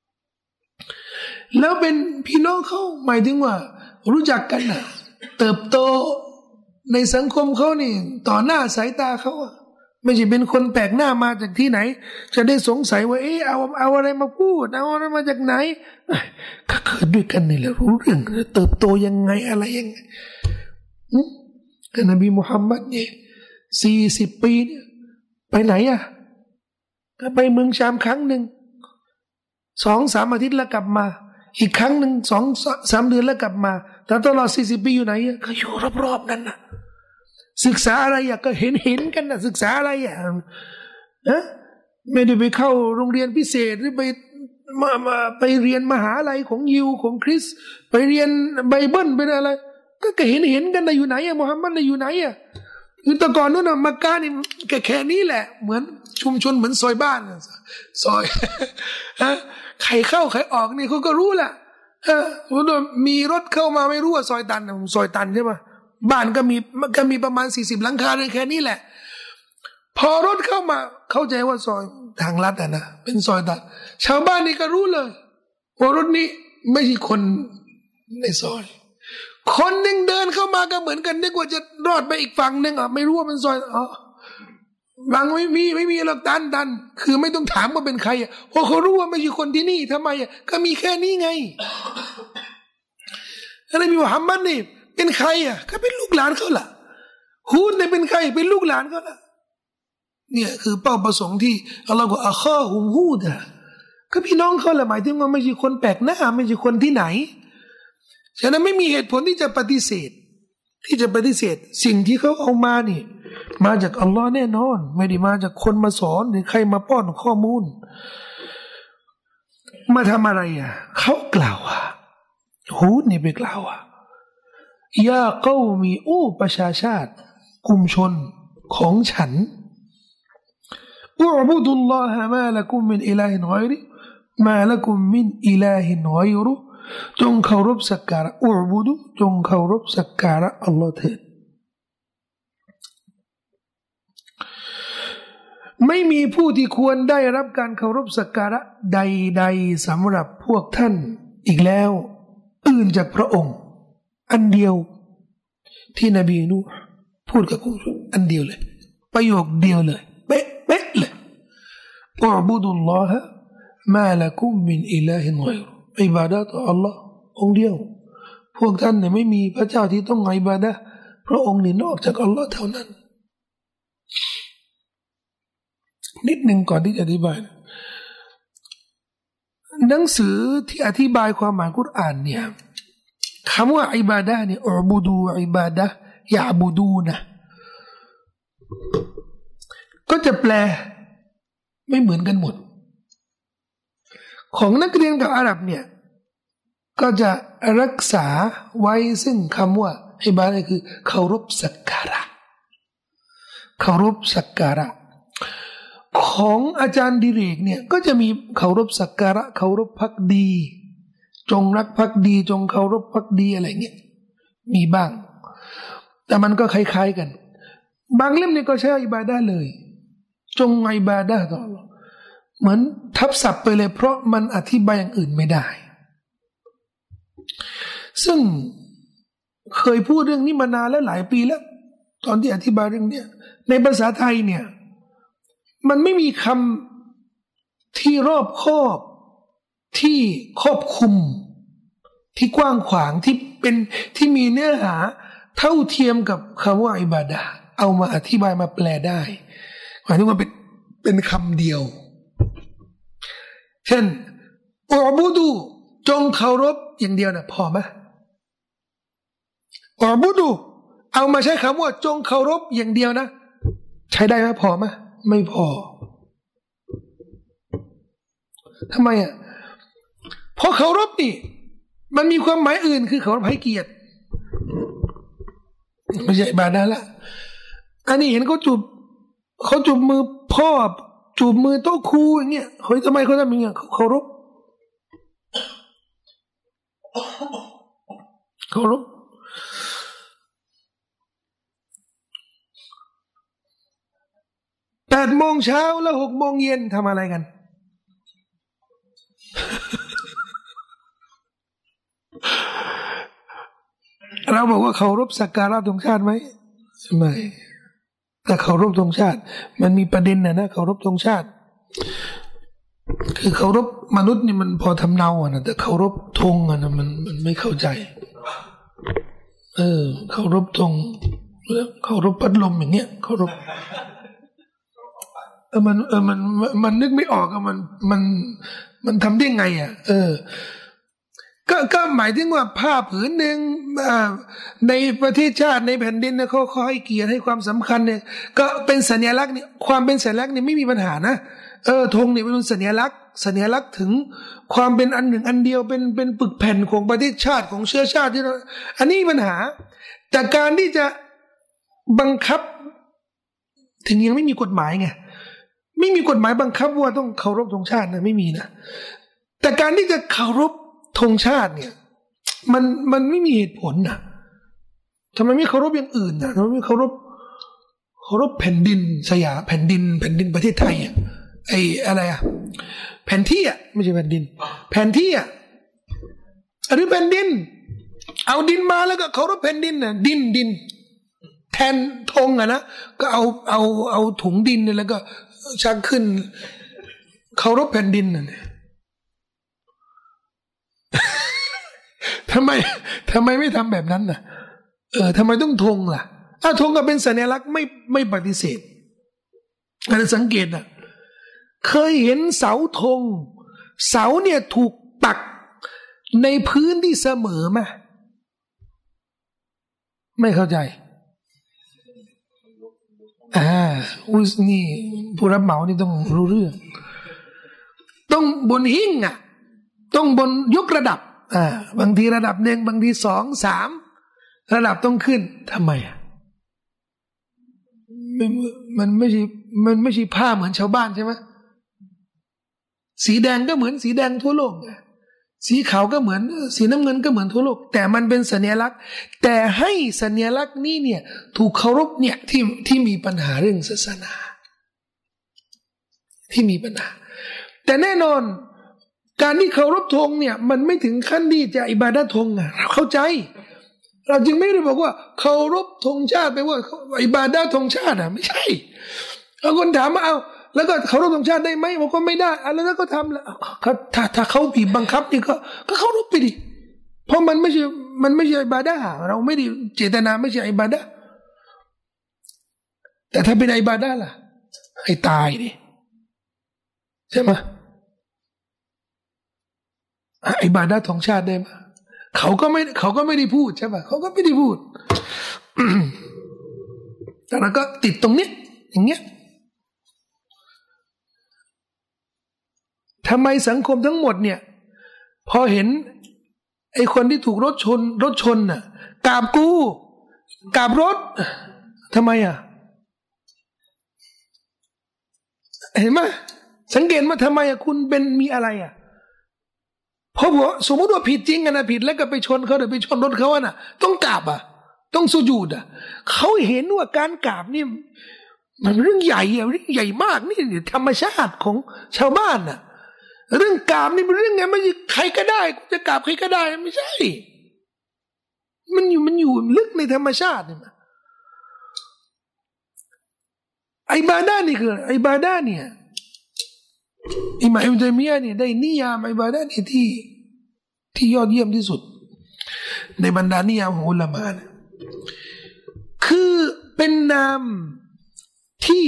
แล้วเป็นพี่น้องเขาหมายถึงว่ารู้จักกันเติบโตในสังคมเขานี่ต่อหน้าสายตาเขาไม่ใช่เป็นคนแปลกหน้ามาจากที่ไหนจะได้สงสัยว่าเอาอะไรมาพูดเอาอะไรมาจากไหนก็เกิดด้วยกันนี่แหละรู้เรื่องเติบโตยังไงอะไรยังไงนบีมุฮัมมัดเนี่ย40 ปีเนี่ยไปไหนก็ไปเมืองชามครั้งหนึ่ง2-3 อาทิตย์แล้วกลับมาอีกครั้งหนึ่ง2-3 เดือนแล้วกลับมาแต่ตลอด40 ปีอยู่ไหนก็อยู่รอบๆนั้นนะศึกษาอะไรก็เห็นกันนะศึกษาอะไรไม่ได้ไปเข้าโรงเรียนพิเศษหรือไปเรียนมหาลัยของยิวของคริสไปเรียนไบเบิลเป็นอะไรก็เห็นกันนะอยู่ไหนมุฮัมมัดอยู่ไหนคือแต่ก่อนนู้นมักกะนี่แค่นี้แหละเหมือนชุมชนเหมือนซอยบ้านซอยใครเข้าใครออกนี่เขาก็รู้แหละมีรถเข้ามาไม่รู้ว่าซอยตันใช่ไหมบ้านก็มีประมาณ40 หลังคาเลยแค่นี้แหละพอรถเข้ามาเข้าใจว่าซอยทางลัดนะเป็นซอยตัดชาวบ้านนี่ก็รู้เลยว่ารถนี้ไม่ใช่คนในซอยคนหนึ่งเดินเข้ามาก็เหมือนกันนึกว่าจะรอดไปอีกฝั่งหนึ่งไม่รู้ว่ามันซอยบางไม่มีหรอกตันคือไม่ต้องถามว่าเป็นใครเพราะเขารู้ว่าไม่ใช่คนที่นี่ทำไมก็มีแค่นี้ไงอะไรมีมุฮัมมัดนี่เป็นใครก็เป็นลูกหลานเขาล่ะฮูดเนี่ยเป็นใครเป็นลูกหลานเขาล่ะเนี่ยคือเป้าประสงค์ที่อัลลอฮฺบอกอะคอฮุมฮูดก็พี่น้องเขาแหละหมายถึงว่าไม่ใช่คนแปลกหน้าไม่ใช่คนที่ไหนฉะนั้นไม่มีเหตุผลที่จะปฏิเสธที่จะปฏิเสธสิ่งที่เขาเอามานี่มาจากอัลลอฮ์แน่นอนไม่ได้มาจากคนมาสอนหรือใครมาป้อนข้อมูลมาทำอะไรอ่ะเขากล่าวว่าฮูดนี่ไปกล่าวว่ายาเก้ามีประชาชาติกลุ่มชนของฉันอุบุดุลลอฮะมาละกุมมินอิลาฮินฆอยริมาละกุมมินอิลาฮินฆอยรุจงเคารพสักการะอุบุดุจงเคารพสักการะอัลลอฮ์เถิดไม่มีผู้ที่ควรได้รับการเคารพสักการะใดๆสำหรับพวกท่านอีกแล้วอื่นจากพระองค์อันเดียวที่นบีนูห์พูดกับกลุ่มชนอันเดียวเลยประโยคเดียวเลยเป๊ะเลยอุบุดุลลอฮะมาละกุมมินอิลาฮินฆอยรุอิบาดะห์ต่ออัลลอฮ์องค์เดียวพวกท่านเนี่ยไม่มีพระเจ้าที่ต้องอิบาดะห์พระองค์นี่นอกจากอัลลอฮ์เท่านั้นนิดหนึ่งก่อนที่จะอธิบายหนังสือที่อธิบายความหมายกุรอานเนี่ยคำว่าอิบาดะห์เนี่ยอุบุดูอิบาดะห์ยะบุดูนะก็จะแปลไม่เหมือนกันหมดของนักเรียนกับอาหรับเนี่ยก็จะรักษาไว้ซึ่งคำว่าอิบาดะห์คือเคารพสักการะเคารพสักการะของอาจารย์ดิเรกเนี่ยก็จะมีเคารพสักการะเคารพภักดีจงรักภักดีจงเคารพภักดีอะไรเงี้ยมีบ้างแต่มันก็คล้ายๆกันบางเล่มเนี่ยก็ใช้อิบาดะห์เลยจงอิบาดะห์ต่อ Allah เหมือนทับศัพท์ไปเลยเพราะมันอธิบายอย่างอื่นไม่ได้ซึ่งเคยพูดเรื่องนี้มานานแล้วหลายปีแล้วตอนที่อธิบายเรื่องเนี้ยในภาษาไทยเนี่ยมันไม่มีคำที่รอบคอบที่ครอบคลุมที่กว้างขวางที่เป็นที่มีเนื้อหาเท่าเทียมกับคำว่าอิบาดะห์เอามาอธิบายมาแปลได้หมายถึงว่าเป็นคำเดียวเช่นอุบุดูจงเคารพอย่างเดียวนะพอไหมอุบุดูเอามาใช้คำว่าจงเคารพอย่างเดียวนะใช้ได้ไหมพอไหมไม่พอทำไมอ่ะเพราะเคารพนี่มันมีความหมายอื่นคือเคารพให้เกียรติไม่ใช่อิบาดะห์ละอันนี้เห็นเขาจูบมือพ่อจูบมือโต๊ะครูอย่างเงี้ยเฮ้ยทำไมเขาทำอย่างเงี้ยเคารพ8 โมงเช้าแล้ว6 โมงเย็นทำอะไรกันเราบอกว่าเคารพสักการะธงชาติไหมไม่แต่เคารพธงชาติมันมีประเด็นนะเคารพธงชาติคือเคารพมนุษย์นี่มันพอทำเนาอ่ะนะแต่เคารพธงอ่ะนะมันไม่เข้าใจเคารพธงเคารพพัดลมอย่างเงี้ยเคารพมันนึกไม่ออกอะมันทำได้ไงอ่ะก็หมายถึงว่าผ้าผืนหนึ่งในประเทศชาติในแผ่นดินเนี่ยเขาให้เกียรติให้ความสำคัญเนี่ยก็เป็นสัญลักษณ์เนี่ยความเป็นสัญลักษณ์เนี่ยไม่มีปัญหานะธงเนี่ยเป็นสัญลักษณ์ถึงความเป็นอันหนึ่งอันเดียวเป็นปึกแผ่นของประเทศชาติของเชื้อชาติที่เราอันนี้ปัญหาแต่การที่จะบังคับถึงยังไม่มีกฎหมายไงไม่มีกฎหมายบังคับว่าต้องเคารพธงชาตินะไม่มีนะแต่การที่จะเคารพธงชาติเนี่ยมันไม่มีเหตุผลนะทำไมไม่เคารพอย่างอื่นนะทำไมไม่เคารพแผ่นดินสยามแผ่นดินประเทศไทยอ่ะไอ้อะไรอ่ะแผ่นที่อ่ะไม่ใช่แผ่นดินแผ่นที่อ่ะหรือแผ่นดินเอาดินมาแล้วก็เคารพแผ่นดินน่ะดินแทนธงอ่ะนะก็เอาถุงดินเนี่ยแล้วก็ชักขึ้นเคารพแผ่นดินน่ะทำไมไม่ทำแบบนั้นน่ะทำไมต้องธงล่ะธงก็เป็นสัญลักษณ์ไม่ปฏิเสธอะไรสังเกตน่ะเคยเห็นเสาธงเสาเนี่ยถูกปักในพื้นที่เสมอไหมไม่เข้าใจอุสนี่ผู้รับเหมานี่ต้องรู้เรื่องต้องบนหิ้งต้องบนยกระดับบางทีระดับหนึ่งบางที2 3ระดับต้องขึ้นทำไมมันไม่ใช่ผ้าเหมือนชาวบ้านใช่ไหมสีแดงก็เหมือนสีแดงทั่วโลกสีขาวก็เหมือนสีน้ำเงินก็เหมือนทั่วโลกแต่มันเป็นสัญลักษณ์แต่ให้สัญลักษณ์นี้เนี่ยถูกเคารพเนี่ยที่มีปัญหาเรื่องศาสนาที่มีปัญหาแต่แน่นอนการที่เคารพธงเนี่ยมันไม่ถึงขั้นที่จะอิบาดะห์ธงเราเข้าใจเราจึงไม่ได้บอกว่าเคารพธงชาติไปว่าอิบาดะห์ธงชาติไม่ใช่เอาคนถามมาเอาแล้วก็เคารพธงชาติได้ไหมบอกว่าไม่ได้แล้วก็ทำแล้วถ้าเขาบีบบังคับนี่ก็เคารพไปดิเพราะมันไม่ใช่อิบาดะห์เราไม่ได้เจตนาไม่ใช่อิบาดะห์แต่ถ้าเป็นอิบาดะห์ล่ะให้ตายดิใช่ไหมอิบาดะห์ธงชาติได้ไหมเขาก็ไม่ได้พูดใช่ป่ะเขาก็ไม่ได้พูดแต่เราก็ติดตรงนี้อย่างเงี้ยทำไมสังคมทั้งหมดเนี่ยพอเห็นไอ้คนที่ถูกรถชนน่ะกราบรถทำไมเห็นไหมสังเกตมาทำไมคุณเป็นมีอะไรเพราะว่าสมมติว่าผิดจริงนะผิดแล้วก็ไปชนเขาหรือไปชนรถเขาต้องกราบต้องสุญูดเขาเห็นว่าการกราบนี่มันเรื่องใหญ่เรื่องใหญ่มากนี่ธรรมชาติของชาวบ้านเรื่องกราบนี่เป็นเรื่องไงไม่ใช่ใครก็ได้จะกราบใครก็ได้ไม่ใช่มันอยู่ลึกในธรรมชาตินี่อิบาดะห์นี่คืออิบาดะห์เนี่ยอิหม่ามอิบนุตัยมียะห์เนี่ยได้นิยามอิบาดะห์นี่ที่ยอดเยี่ยมที่สุดในบรรดานิยามของอุลามะห์คือเป็นนามที่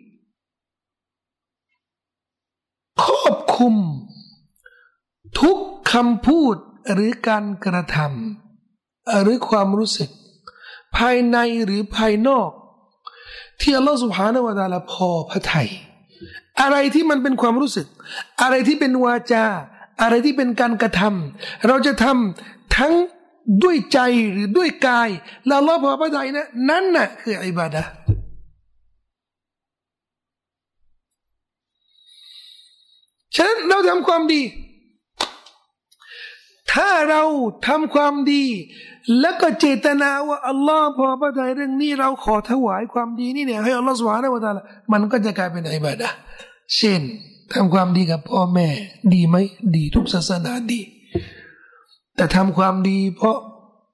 ครอบคลุมทุกคำพูดหรือการกระทำหรือความรู้สึกภายในหรือภายนอกที่อัลลอฮฺซุบฮานะฮูวะตะอาลาพอพระทัยอะไรที่มันเป็นความรู้สึกอะไรที่เป็นวาจาอะไรที่เป็นการกระทำเราจะทำทั้งด้วยใจหรือด้วยกายแล้วอัลลอฮฺพอพระทัยนั่นน่ะคืออิบาดะห์ฉะนั้นเราทำความดีถ้าเราทำความดีแล้วก็เจตนาว่าอัลลอฮ์พอพระทัยเรื่องนี้เราขอถวายความดีนี่เนี่ยให้อัลลอฮ์ซุบฮานะฮูวะตะอาลามันก็จะกลายเป็นอิบาดะห์เช่นทำความดีกับพ่อแม่ดีไหมดีทุกศาสนาดีแต่ทำความดีเพราะ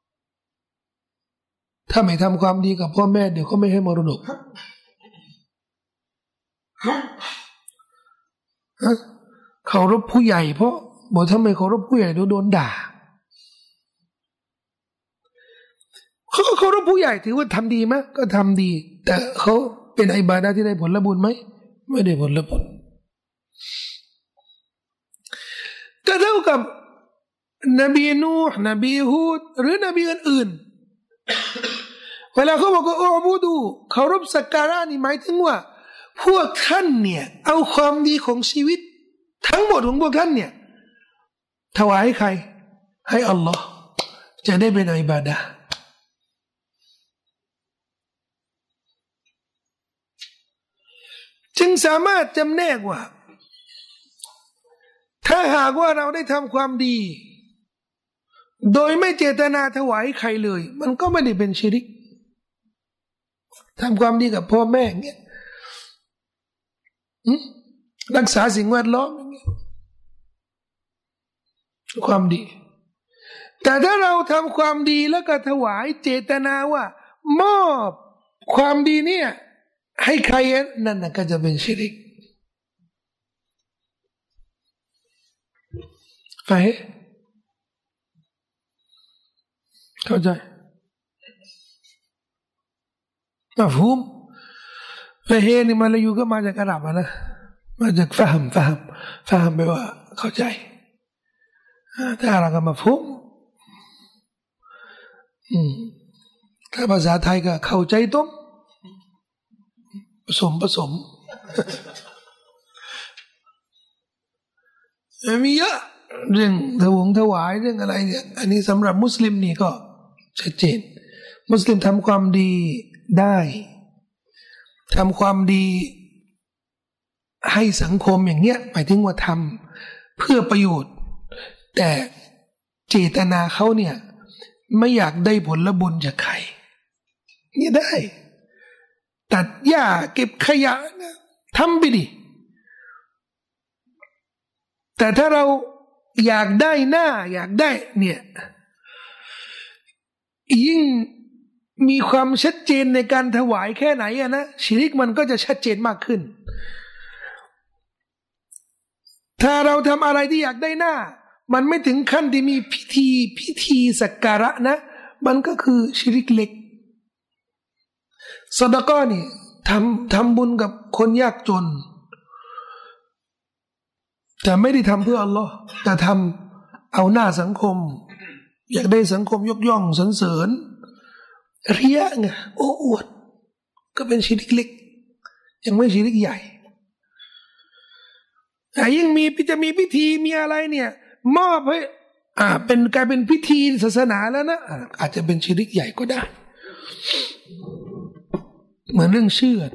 ถ้าไม่ทำความดีกับพ่อแม่เดี๋ยวเขาไม่ให้มรดกเคารพผู้ใหญ่เพราะบอกถ้าไม่เคารพผู้ใหญ่เดี๋ยวโดนด่าเขาก็เคารพผู้ใหญ่ถือว่าทำดีไหมก็ทำดีแต่เขาเป็นอิบาดะห์ที่ได้ผลบุญไหมไม่ได้ผลบุญก็เท่ากับนบีนูห์นบีฮูดหรือนบีอื่นๆเวลาเขาบอกว่าอุบูดูเคารพสักการะนี่หมายถึงว่าพวกท่านเนี่ยเอาความดีของชีวิตทั้งหมดของพวกท่านเนี่ยถวายให้ใครให้อัลลอฮ์จะได้เป็นอิบาดะห์จึงสามารถจำแนกว่าถ้าหากว่าเราได้ทำความดีโดยไม่เจตนาถวายใครเลยมันก็ไม่ได้เป็นชิริกทำความดีกับพ่อแม่เงี้ยรักษาสิ่งแวดล้อมอย่างเงี้ยความดีแต่ถ้าเราทำความดีแล้วก็ถวายเจตนาว่ามอบความดีเนี่ยให้ใครนั่นน่ะก็จะเป็นชิริกไปเข้าใจมาฟูมฟะเฮนี่มาลายูก็มาจากอาหรับนะมาจากฟะฮัมแปลว่าเข้าใจถ้าเราก็มาฟูมถ้าภาษาไทยก็เข้าใจต้มผสมมีเยอะเรื่องถวายเรื่องอะไรเนี่ยอันนี้สำหรับมุสลิมนี่ก็ชัดเจนมุสลิมทำความดีได้ทำความดีให้สังคมอย่างเงี้ยหมายถึงว่าทำเพื่อประโยชน์แต่เจตนาเขาเนี่ยไม่อยากได้ผลบุญจากใครนี่ได้ตัดหญ้าเก็บขยะทำไปดิแต่ถ้าเราอยากได้หน้าอยากได้เนี่ยยิ่งมีความชัดเจนในการถวายแค่ไหนอะนะชิริกมันก็จะชัดเจนมากขึ้นถ้าเราทำอะไรที่อยากได้หน้ามันไม่ถึงขั้นที่มีพิธีสักการะนะมันก็คือชิริกเล็กซอดาก้อนี่ทำบุญกับคนยากจนแต่ไม่ได้ทำเพื่ออัลลอฮ์แต่ทำเอาหน้าสังคมอยากได้สังคมยกย่องสรรเสริญเรียไงโอ้อวดก็เป็นชิริกเล็กยังไม่ชิริกใหญ่แต่ยิ่งจะมีพิธีมีอะไรเนี่ยมอบให้เป็นกลายเป็นพิธีศาสนาแล้วนะอาจจะเป็นชิริกใหญ่ก็ได้เหมือนเรื่องเชือด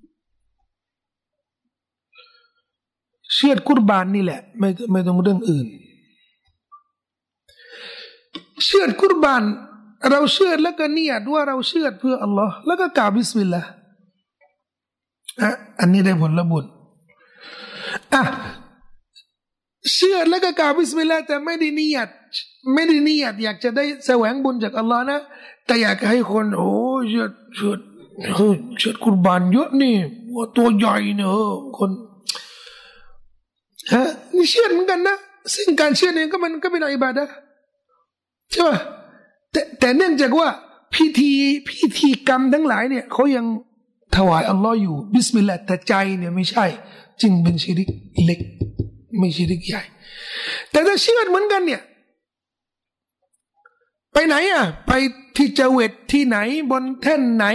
กุรบานนี่แหละไม่ต้องเรื่องอื่นเชือดกุรบานเราเชือดแล้วก็เนียดว่าเราเชือดเพื่ออัลลอฮ์แล้วก็กล่าวบิสมิลลาห์อันนี้ได้ผลบุญเชือดแล้วก็กล่าวบิสมิลลาห์แต่ไม่ได้เนียดอยากจะได้แสวงบุญจากอัลลอฮ์นะแต่อยากให้คนโอ้เชือดกุรบานเยอะนี่ว่าตัวใหญ่เนอะคนนี่เชื่อเหมือนกันนะซึ่งการเชื่อเองก็มันก็เป็นอิบาดะห์ใช่ป่ะแต่เนื่องจากว่าพิธีกรรมทั้งหลายเนี่ยเขายังถวายอัลลอฮ์อยู่บิสมิลลาห์แต่ใจเนี่ยไม่ใช่จึงเป็นชิริกเล็กไม่ชิริกใหญ่แต่ถ้าเชื่อเหมือนกันเนี่ยไปไหนไปที่เจเวตที่ไหนบนแท่นไหน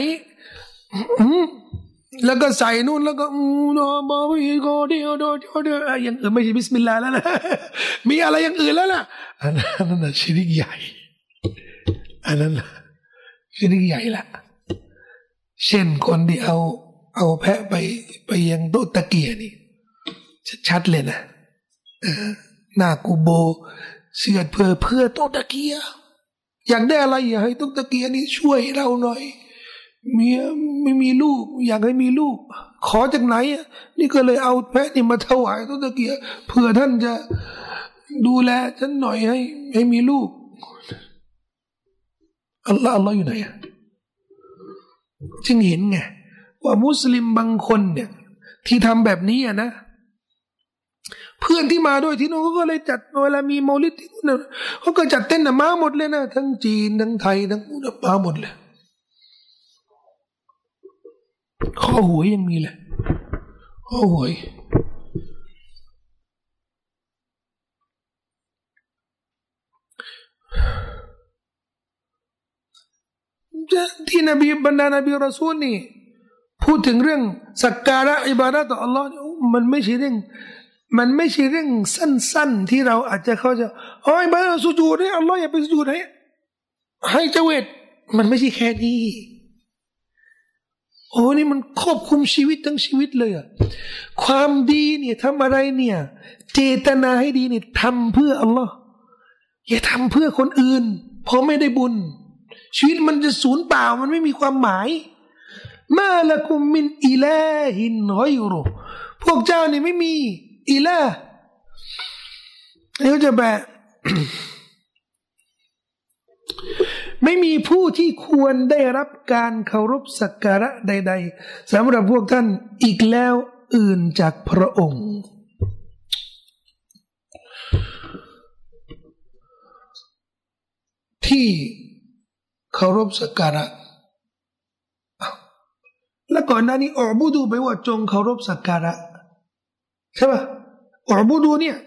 แล้วก็ใส่นู่นแล้วก็บอวีโกเดียวอย่างอื่นไม่ใช่บิสมิลลาห์แล้วนะมีอะไรอย่างอื่นแล้วล่ะอันนั้นน่ะชิริกใหญ่อันนั้นชิริกใหญ่ละเช่นคนที่เอาแพะไปยังโต๊ะตะเกียนี่ชัดเลยนะหน้ากูโบเสือดเพื่อโต๊ะตะเกียอยากได้อะไรอยากให้โต๊ะตะเกียนี่ช่วยเราหน่อยเมียไม่มีลูกอยากให้มีลูกขอจากไหนนี่ก็เลยเอาแพะนี่มาถวายโต๊ะตะเกียเพื่อท่านจะดูแลฉันหน่อยให้มีลูกอัลลอฮ์อยู่ไหนจึงเห็นไงว่ามุสลิมบางคนเนี่ยที่ทำแบบนี้นะเพื่อนที่มาด้วยที่นู้นเขาก็เลยจัดเวลามีมอลิดที่นู้นเขาก็จัดเต้นมาหมดเลยนะทั้งจีนทั้งไทยทั้งมาหมดเลยข้อหวยยังมีเลยข้อหวยที่นบีบรรดานบีรอซูลนี่พูดถึงเรื่องสักการะอิบาดะห์ต่ออัลลอฮ์มันไม่ใช่เรื่องสั้นๆที่เราอาจจะเข้าใจอิบาดะห์สุญูดให้อัลลอฮ์อย่าไปสุญูดให้เจวิตมันไม่ใช่แค่นี้นี่มันครอบคลุมชีวิตทั้งชีวิตเลยความดีเนี่ยทำอะไรเนี่ยเจตนาให้ดีเนี่ยทำเพื่ออัลลอฮ์อย่าทำเพื่อคนอื่นเพราะไม่ได้บุญชีวิตมันจะสูญเปล่ามันไม่มีความหมายมาละกุมมินอิลาฮินกอยรุพวกเจ้านี่ไม่มีอิลาเขาจะแบบ ไม่มีผู้ที่ควรได้รับการเคารพสักการะใดๆสำหรับพวกท่านอีกแล้วอื่นจากพระองค์ที่เคารพสักการะแล้วก่อนหน้านี้อุบูดูไปว่าจงเคารพสักการะใช่ป่ะอุบูดูเนี่ย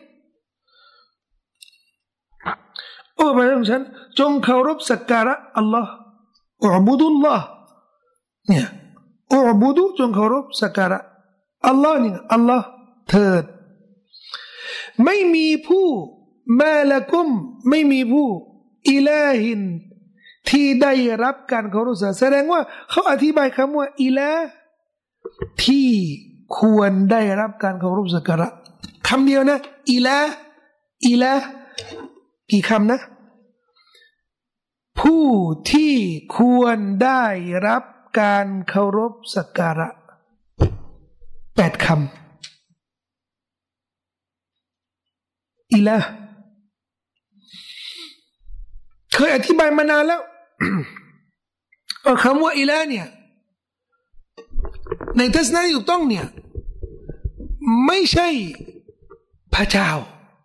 หมายถึงฉันจงเคารพสักการะอัลลอฮ์อุบุดุลลอฮ์เนี่ยอุบุดุจงเคารพสักการะอัลลอฮ์เนี่ยอัลลอฮ์เถิดไม่มีผู้มาละกุมไม่มีผู้อิลาฮินที่ได้รับการเคารพแสดงว่าเขาอธิบายคำว่าอิลาที่ควรได้รับการเคารพสักการะคำเดียวนะอิลากี่คำนะผู้ที่ควรได้รับการเคารพสักการะ8 คำอิลาเคยอธิบายมานานแล้ว คำว่าอิลาเนี่ยในทัศนะที่ถูกต้องเนี่ยไม่ใช่พระเจ้า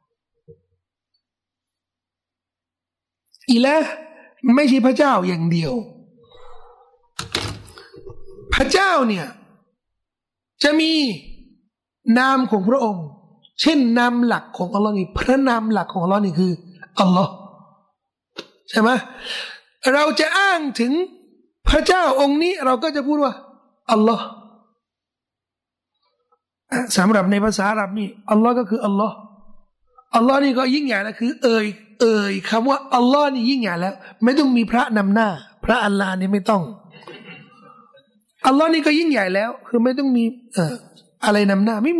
อิลาไม่ใช่พระเจ้าอย่างเดียวพระเจ้าเนี่ยจะมีนามของพระองค์เช่นนามหลักของอัลลอฮ์นี่พระนามหลักของอัลลอฮ์นี่คืออัลลอฮ์ใช่ไหมเราจะอ้างถึงพระเจ้าองค์นี้เราก็จะพูดว่าอัลลอฮ์สำหรับในภาษาอาหรับนี่อัลลอฮ์ก็คืออัลลอฮ์นี่ก็ยิ่งใหญ่แล้วคือเอ่ยคำว่าอัลลอฮ์นี่ยิ่งใหญ่แล้วไม่ต้องมีพระนำหน้าพระอัลลอฮ์นี่ไม่ต้องอัลลอฮ์นี่ก็ยิ่งใหญ่แล้วคือไม่ต้องมีอะไรนำหน้าไม่มี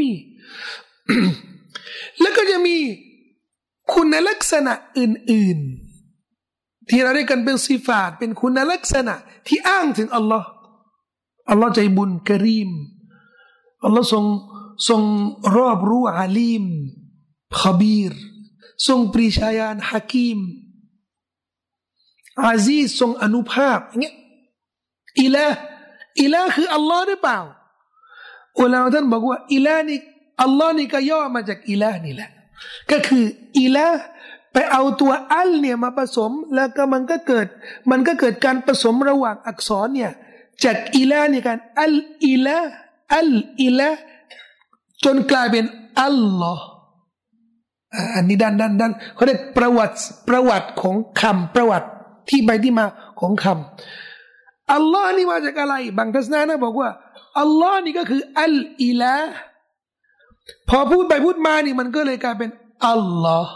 แล้วก็จะมีคุณลักษณะอื่นๆที่เราเรียกกันเป็นสิฟาตเป็นคุณลักษณะที่อ้างถึงอัลลอฮ์ใจบุญกะรีมอัลลอฮ์ทรงรอบรู้อาลีมขบีรทรงปรีชาญาณฮะกีมอาซีซทรงอนุภาพอย่างเงี้ยอิลาคืออัลลอฮ์หรือเปล่าอุลามะท่านบอกว่าอิลานี่อัลลอฮ์นี่ก็ย่อมาจากอิลานี่แหละก็คืออิลาไปเอาตัวอัลเนี่ยมาผสมแล้วก็มันก็เกิดการผสมระหว่างอักษรเนี่ยจากอิลาเนี่ยกันอัลอิลาจนกลายเป็นอัลลอฮ์อันนี้ด้านเขาเรียกประวัติของคำประวัติที่ไปที่มาของคำอัลลอฮ์นี่มาจากอะไรบางทัศนะนะบอกว่าอัลลอฮ์นี่ก็คืออัลอิลาพอพูดไปพูดมานี่มันก็เลยกลายเป็นอัลลอฮ์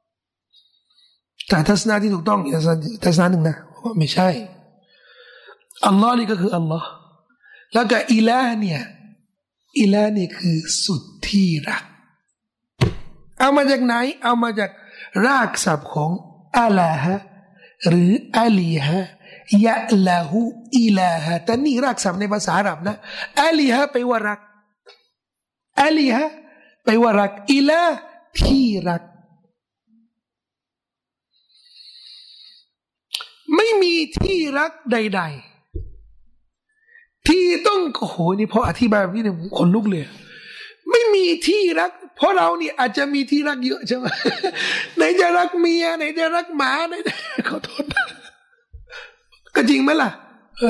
แต่ทัศนะที่ถูกต้องทัศนะหนึ่งนะว่าไม่ใช่อัลลอฮ์นี่ก็คืออัลลอฮ์แล้วก็อิลาเนี่ยอิลานี่คือสุดที่รักเอามาจากไหนเอามาจากรากศัพท์ของอัลาฮะหรืออาลีฮะยะลาหูอิลาฮะแต่นี่รากศัพท์ในภาษาอาหรับนะอาลีฮะไปว่ารักอาลีฮะไปว่ารักอิลาที่รักไม่มีที่รักใดๆที่ต้องโอ้โหนี่พออธิบายแบบนี้เนี่ยผมขนลุกเลยไม่มีที่รักเพราะเราเนี่ยอาจจะมีที่รักเยอะใช่ไหมไหนจะรักเมียไหนจะรักหมาไหนขอโทษก็จริงไหมล่ะ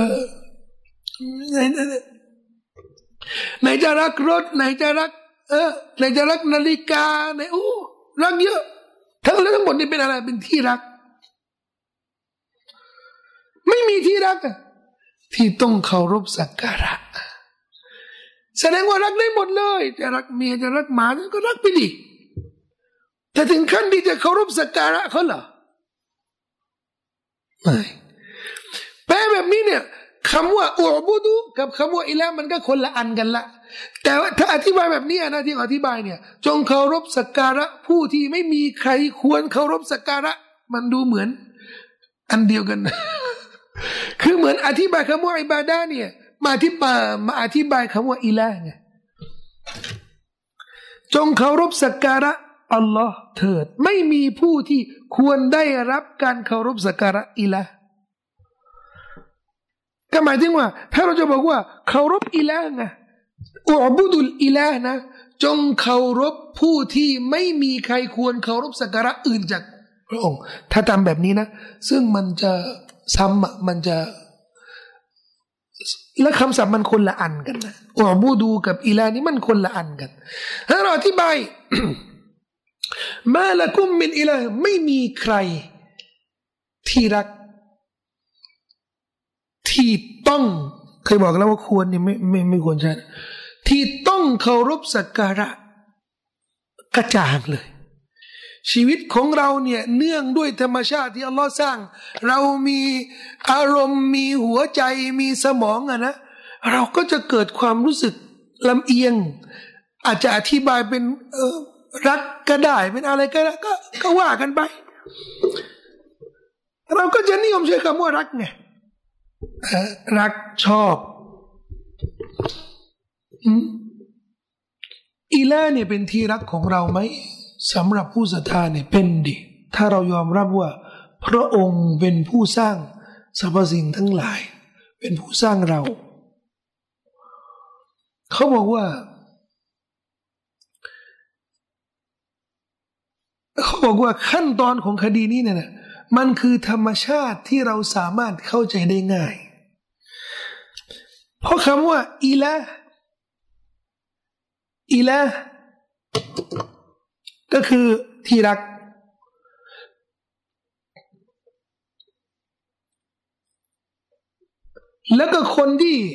ไหนจะรักรถไหนจะรักไหนจะรักนาฬิกาไหนโอ้รักเยอะทั้งหมดนี่เป็นอะไรเป็นที่รักไม่มีที่รักที่ต้องเคารพสักการะแสดงว่ารักได้หมดเลยจะรักเมียจะรักหมาก็รักไปดิแต่ถึงขั้นที่จะเคารพสักการะเขาเหรอไม่แปลแบบนี้เนี่ยคำว่าอุบุดุกับคำว่าอิละมันก็คนละอันกันละแต่ว่าถ้าอธิบายแบบนี้นะที่อธิบายเนี่ยจงเคารพสักการะผู้ที่ไม่มีใครควรเคารพสักการะมันดูเหมือนอันเดียวกันคือเหมือนอธิบายคำว่าอิบาดะห์เนี่ยมาอธิบายคำว่าอิละห์ไงจงเคารพสักการะอัลลอฮ์เถิดไม่มีผู้ที่ควรได้รับการเคารพสักการะอิละห์ก็หมายถึงว่าถ้าเราจะบอกว่าเคารพอิละห์ไงอุบุดุลอิละห์นะจงเคารพผู้ที่ไม่มีใครควรเคารพสักการะอื่นจากพระองค์ถ้าทำแบบนี้นะซึ่งมันจะซ้ำมันจะและคำศัพท์มันคนละอันกันนะอุบูดูกับอิลานี่มันคนละอันกันถ้าเราอธิบาย มาละกุมมินอิลาไม่มีใครที่รักที่ต้องเคยบอกแล้วว่าควรเนี่ยไม่ควรใช่ที่ต้องเคารพสักการะกระจ่างเลยชีวิตของเราเนี่ยเนื่องด้วยธรรมชาติที่อัลลอฮ์สร้างเรามีอารมณ์มีหัวใจมีสมองนะเราก็จะเกิดความรู้สึกลำเอียงอาจจะอธิบายเป็นรักก็ได้เป็นอะไรก็ได้ก็ว่ากันไปเราก็จะนิยมใช้คำว่ารักไงรักชอบอิลาเนี่ยเป็นที่รักของเราไหมสำหรับผู้ศรัทธาเนี่ยเป็นดิถ้าเรายอมรับว่าพระองค์เป็นผู้สร้างสรรพสิ่งทั้งหลายเป็นผู้สร้างเราเขาบอกว่าขั้นตอนของคดีนี้เนี่ยนะมันคือธรรมชาติที่เราสามารถเข้าใจได้ง่ายเพราะคำว่าอิละก็คือที่รักแล้วก็คน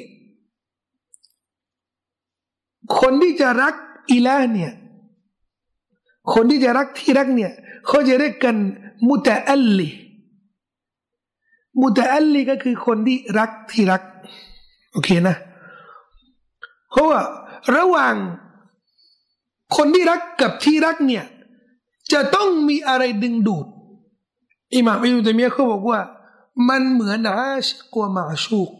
ที่จะรักอิละเนี่ยคนที่จะรักที่รักเนี่ยเขาจะเรียกกันมุตะอัลลีก็คือคนที่รักที่รักโอเคนะเพราะว่าระหว่างคนที่รักกับที่รักเนี่ยจะต้องมีอะไรดึงดูดอิหม่ามอิบนุตัยมียะห์เขาบอกว่ามันเหมือนอาชิกกับมาชูก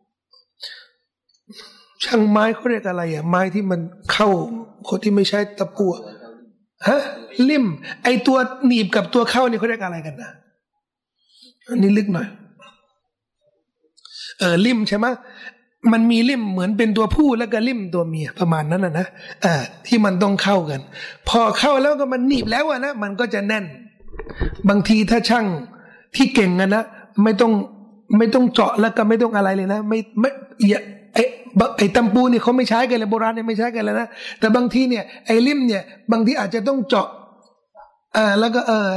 ช่างไม้เขาเรียกอะไรไม้ที่มันเข้าคนที่ไม่ใช้ตะปูลิ่มไอตัวหนีบกับตัวเข้านี่เขาเรียกอะไรกันนะอันนี้ลึกหน่อยลิ่มใช่ไหมมันมีลิ่มเหมือนเป็นตัวผู้แล้วก็ลิ่มตัวเมียประมาณนั้นนะที่มันต้องเข้ากันพอเข้าแล้วก็มันหนีบแล้วนะมันก็จะแน่นบางทีถ้าช่างที่เก่งนะไม่ต้องเจาะแล้วก็ไม่ต้องอะไรเลยนะไม่ไอ้ตำปูนี่เขาไม่ใช้กันเลยโบราณเนี่ยไม่ใช้กันแล้วนะแต่บางทีเนี่ยไอ้ลิ่มเนี่ยบางทีอาจจะต้องเจาะแล้ว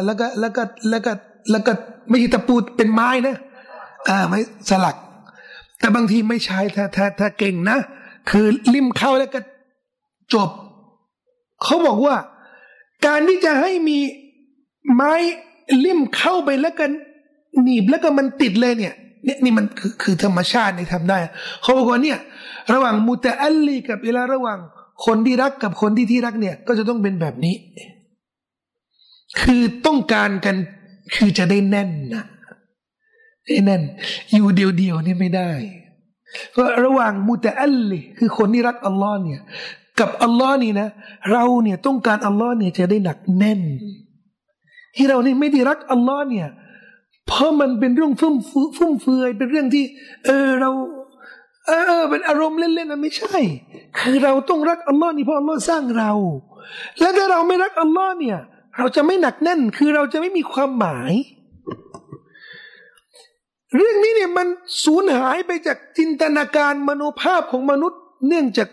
ก็ไม่ใช่ตะปูเป็นไม้นะไม่สลักแต่บางทีไม่ใช้ถ้าเก่งนะคือลิ่มเข้าแล้วก็จบเขาบอกว่าการที่จะให้มีไม้ลิ่มเข้าไปแล้วก็หนีบแล้วก็มันติดเลยเนี่ยนี่มันคือธรรมชาตินี่ทำได้เขาบอกว่าเนี่ยระหว่างมุตะอัลลีกับอิลาระหว่างคนที่รักกับคนที่รักเนี่ยก็จะต้องเป็นแบบนี้คือต้องการกันคือจะได้แน่นนะได้แน่นอยู่เดียวนี่ไม่ได้ก็ระหว่างมุตะอัลลีคือคนที่รักอัลลอฮ์เนี่ยกับอัลลอฮ์นี่นะเราเนี่ยต้องการอัลลอฮ์เนี่ยจะได้หนักแน่นที่เรานี่ไม่ได้รักอัลลอฮ์เนี่ยเพราะมันเป็นเรื่องฟุ่มเฟือยเป็นเรื่องที่เราเป็นอารมณ์เล่นๆนะไม่ใช่คือเราต้องรักอัลลอฮ์นี่เพราะอัลลอฮ์สร้างเราแล้วถ้าเราไม่รักอัลลอฮ์เนี่ยเราจะไม่หนักแน่นคือเราจะไม่มีความหมายเรื่องนี้เนี่ยมันสูญหายไปจากจินตนาการมโนภาพของมนุษย์เนื่องจาก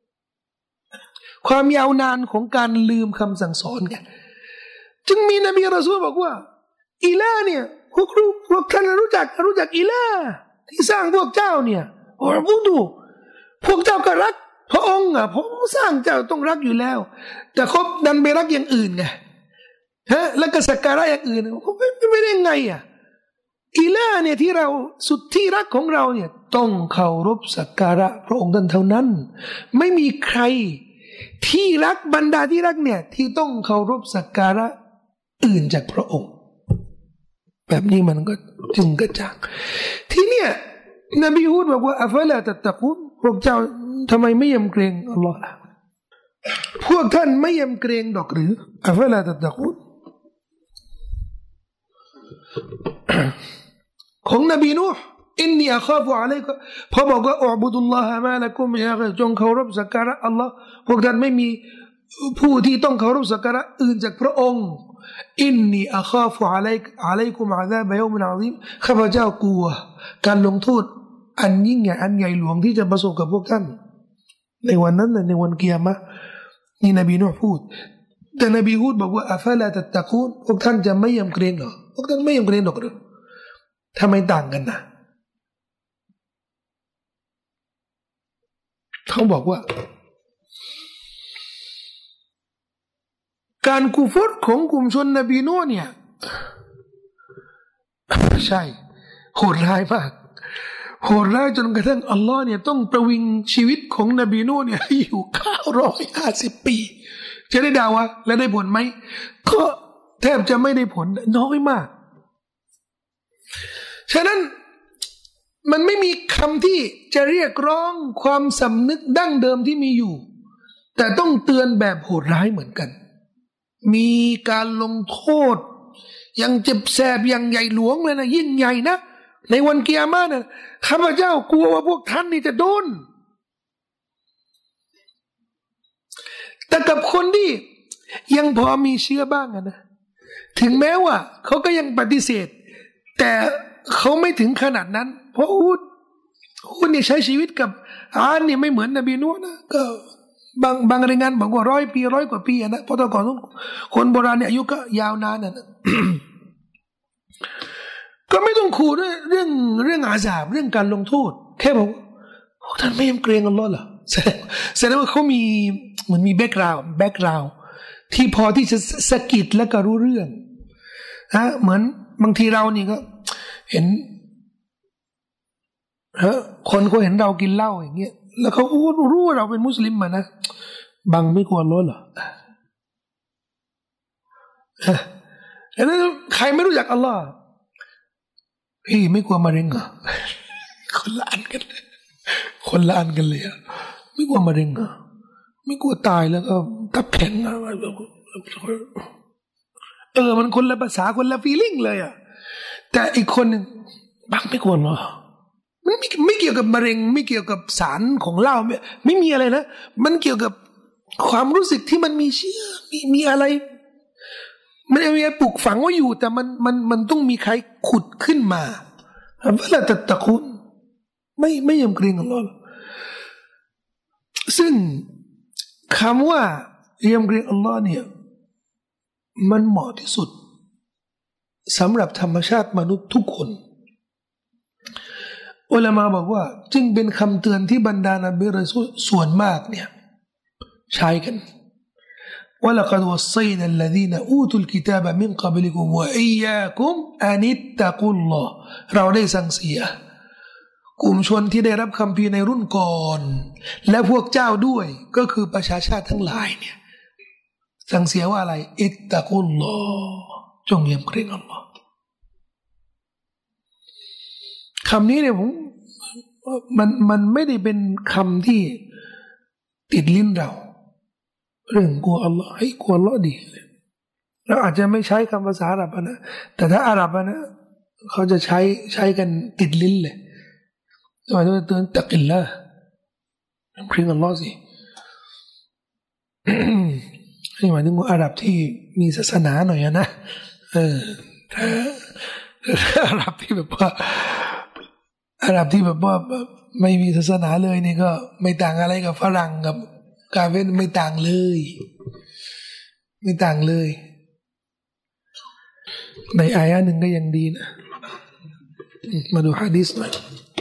ความยาวนานของการลืมคำสั่งสอนไงจึงมีนบีรอซูลบอกว่าอิลาเนี่ยพวกท่านรู้จักอิลาที่สร้างพวกเจ้าเนี่ยพูดดูพวกเจ้าก็รักพระองค์ผมสร้างเจ้าต้องรักอยู่แล้วแต่เขาดันไปรักอย่างอื่นไงแล้วก็สักการะอย่างอื่นไม่ได้ไงอิลาเนี่ยที่เราสุดที่รักของเราเนี่ยต้องเคารพสักการะพระองค์เท่านั้นไม่มีใครที่รักบรรดาที่รักเนี่ยที่ต้องเคารพสักการะอื่นจากพระองค์แบบนี้มันก็จึงกระจ่างทีเนี้ยนบีฮูดบอกว่าอัฟลาตัตตะกูนพวกเจ้าทำไมไม่ยำเกรงอัลลอฮ์ล่ะพวกท่านไม่ยำเกรงดอกหรืออัฟลาตัตตะกูนของนบีนูห์อินนีอัคาฟุอะลัยกุมพอบอกว่าอุบุดุลลอฮะมาละกุมยาจงเคารพสักการะอัลลอฮ์พวกท่านไม่มีผู้ที่ต้องเคารพสักการะอื่นจากพระองค์อินนีอัคาฟุอะลัยกุมอาซาบะยอมินอะซีมข้าพเจ้ากลัวการลงโทษอันยิ่งใหญ่อันใหญ่หลวงที่จะประสบกับพวกท่านในวันนั้นในวันกิยามะห์นี่นบีนูห์พูดแต่นบีฮูดบอกว่าอัฟลาตัตตะกูนพวกท่านจะไม่ยำเกรงเหรอพวกท่านไม่ยำเกรงหรอกหรือทำไมต่างกันนะเขาบอกว่าการกุฟรของกลุ่มชนนบีนูห์เนี่ยใช่โหดร้ายมากโหดร้ายจนกระทั่งอัลลอฮ์เนี่ยต้องประวิงชีวิตของนบีนูห์เนี่ยให้อยู่950 ปีจะได้ดาวะและได้ผลไหมก็แทบจะไม่ได้ผลน้อยมากฉะนั้นมันไม่มีคำที่จะเรียกร้องความสำนึกดั้งเดิมที่มีอยู่แต่ต้องเตือนแบบโหดร้ายเหมือนกันมีการลงโทษอย่างเจ็บแสบอย่างใหญ่หลวงเลยนะยิ่งใหญ่นะในวันกิยามะห์นะข้าพเจ้ากลัวว่าพวกท่านนี่จะโดนแต่กับคนที่ยังพอมีเชื่อบ้างนะถึงแม้ว่าเขาก็ยังปฏิเสธแต่เขาไม่ถึงขนาดนั้นเพราะอูดนี่ใช้ชีวิตกับนี่ไม่เหมือนนบีนูห์นะก็บางรายงานบอกว่า100 ปี100 กว่าปีนะเพราะแต่ก่อนคนโบราณเนี่ยอายุก็ยาวนานนะ ก็ไม่ต้องขู่ด้วยเรื่องอาซาบเรื่องการลงโทษแค่บอกท่านไม่ยำเกรงอัลลอฮ์เหรอแสดงว่าเขามีเหมือนมีแบ็กกราวด์ที่พอที่จะสะกิดและก็รู้เรื่องเหมือนบางทีเรานี่ก็เห็นคนเขาเห็นเรากินเหล้าอย่างเงี้ยแล้วเขารู้ว่าเราเป็นมุสลิมมานะบังไม่กลัวอัลลอฮ์เหรอแล้วใครไม่รู้จักอัลลอฮ์พี่ไม่กลัวมะเร็งเหรอคนละอันกันเลยอะไม่กลัวมะเร็งเหรอไม่กลัวตายแล้วก็ตับแข็งอะไรแบบมันคนละภาษาคนละฟีลิ่งเลยอะแต่อีกคนหนึ่งบังไม่กลัวเหรอไม่เกี่ยวกับมะเร็งไม่เกี่ยวกับสารของเหล้าไม่มีอะไรนะมันเกี่ยวกับความรู้สึกที่มันมีเชื่อมีอะไรมันมีอะไรปลูกฝังไว้อยู่แต่มันต้องมีใครขุดขึ้นมาเวลาตะคุนไม่ยำเกรงอัลลอฮ์ซึ่งคำว่ายำเกรงอัลลอฮ์เนี่ยมันเหมาะที่สุดสำหรับธรรมชาติมนุษย์ทุกคนอุลามะบอกว่าจึงเป็นคำเตือนที่บรรดานบีรอซูลส่วนมากเนี่ยใช้กันولقد وصينا الذين أوتوا الكتاب من قبلكم وإياكم أن اتقوا الله เราได้สั่งเสียกลุ่มชนที่ได้รับคัมภีร์ในรุ่นก่อนและพวกเจ้าด้วยก็คือประชาชาติทั้งหลายเนี่ยสั่งเสียว่าอะไรอิตตะกุลลอฮ์จงยำเกรงอัลลอฮ์คำนี้เนี่ยมันไม่ได้เป็นคำที่ติดลิ้นเราเรื่องกลัวอัลลอฮ์ให้กลัวอัลลอฮ์ดีเราอาจจะไม่ใช้คำภาษาอาหรับนะแต่ถ้าอาหรับนะเขาจะใช้กันติดลิ้นเลยหมายถึงเตือนตักอิลละเกรงอัลลอฮ์สินี่หมายถึงอาหรับที่มีศาสนาหน่อยนะถ้าอาหรับที่แบบว่าไม่มีศาสนาเลยนี่ก็ไม่ต่างอะไรกับฝรั่งกับกาเฟรไม่ต่างเลยในอายะหนึ่งก็ยังดีนะมาดูหะดีษหน่อย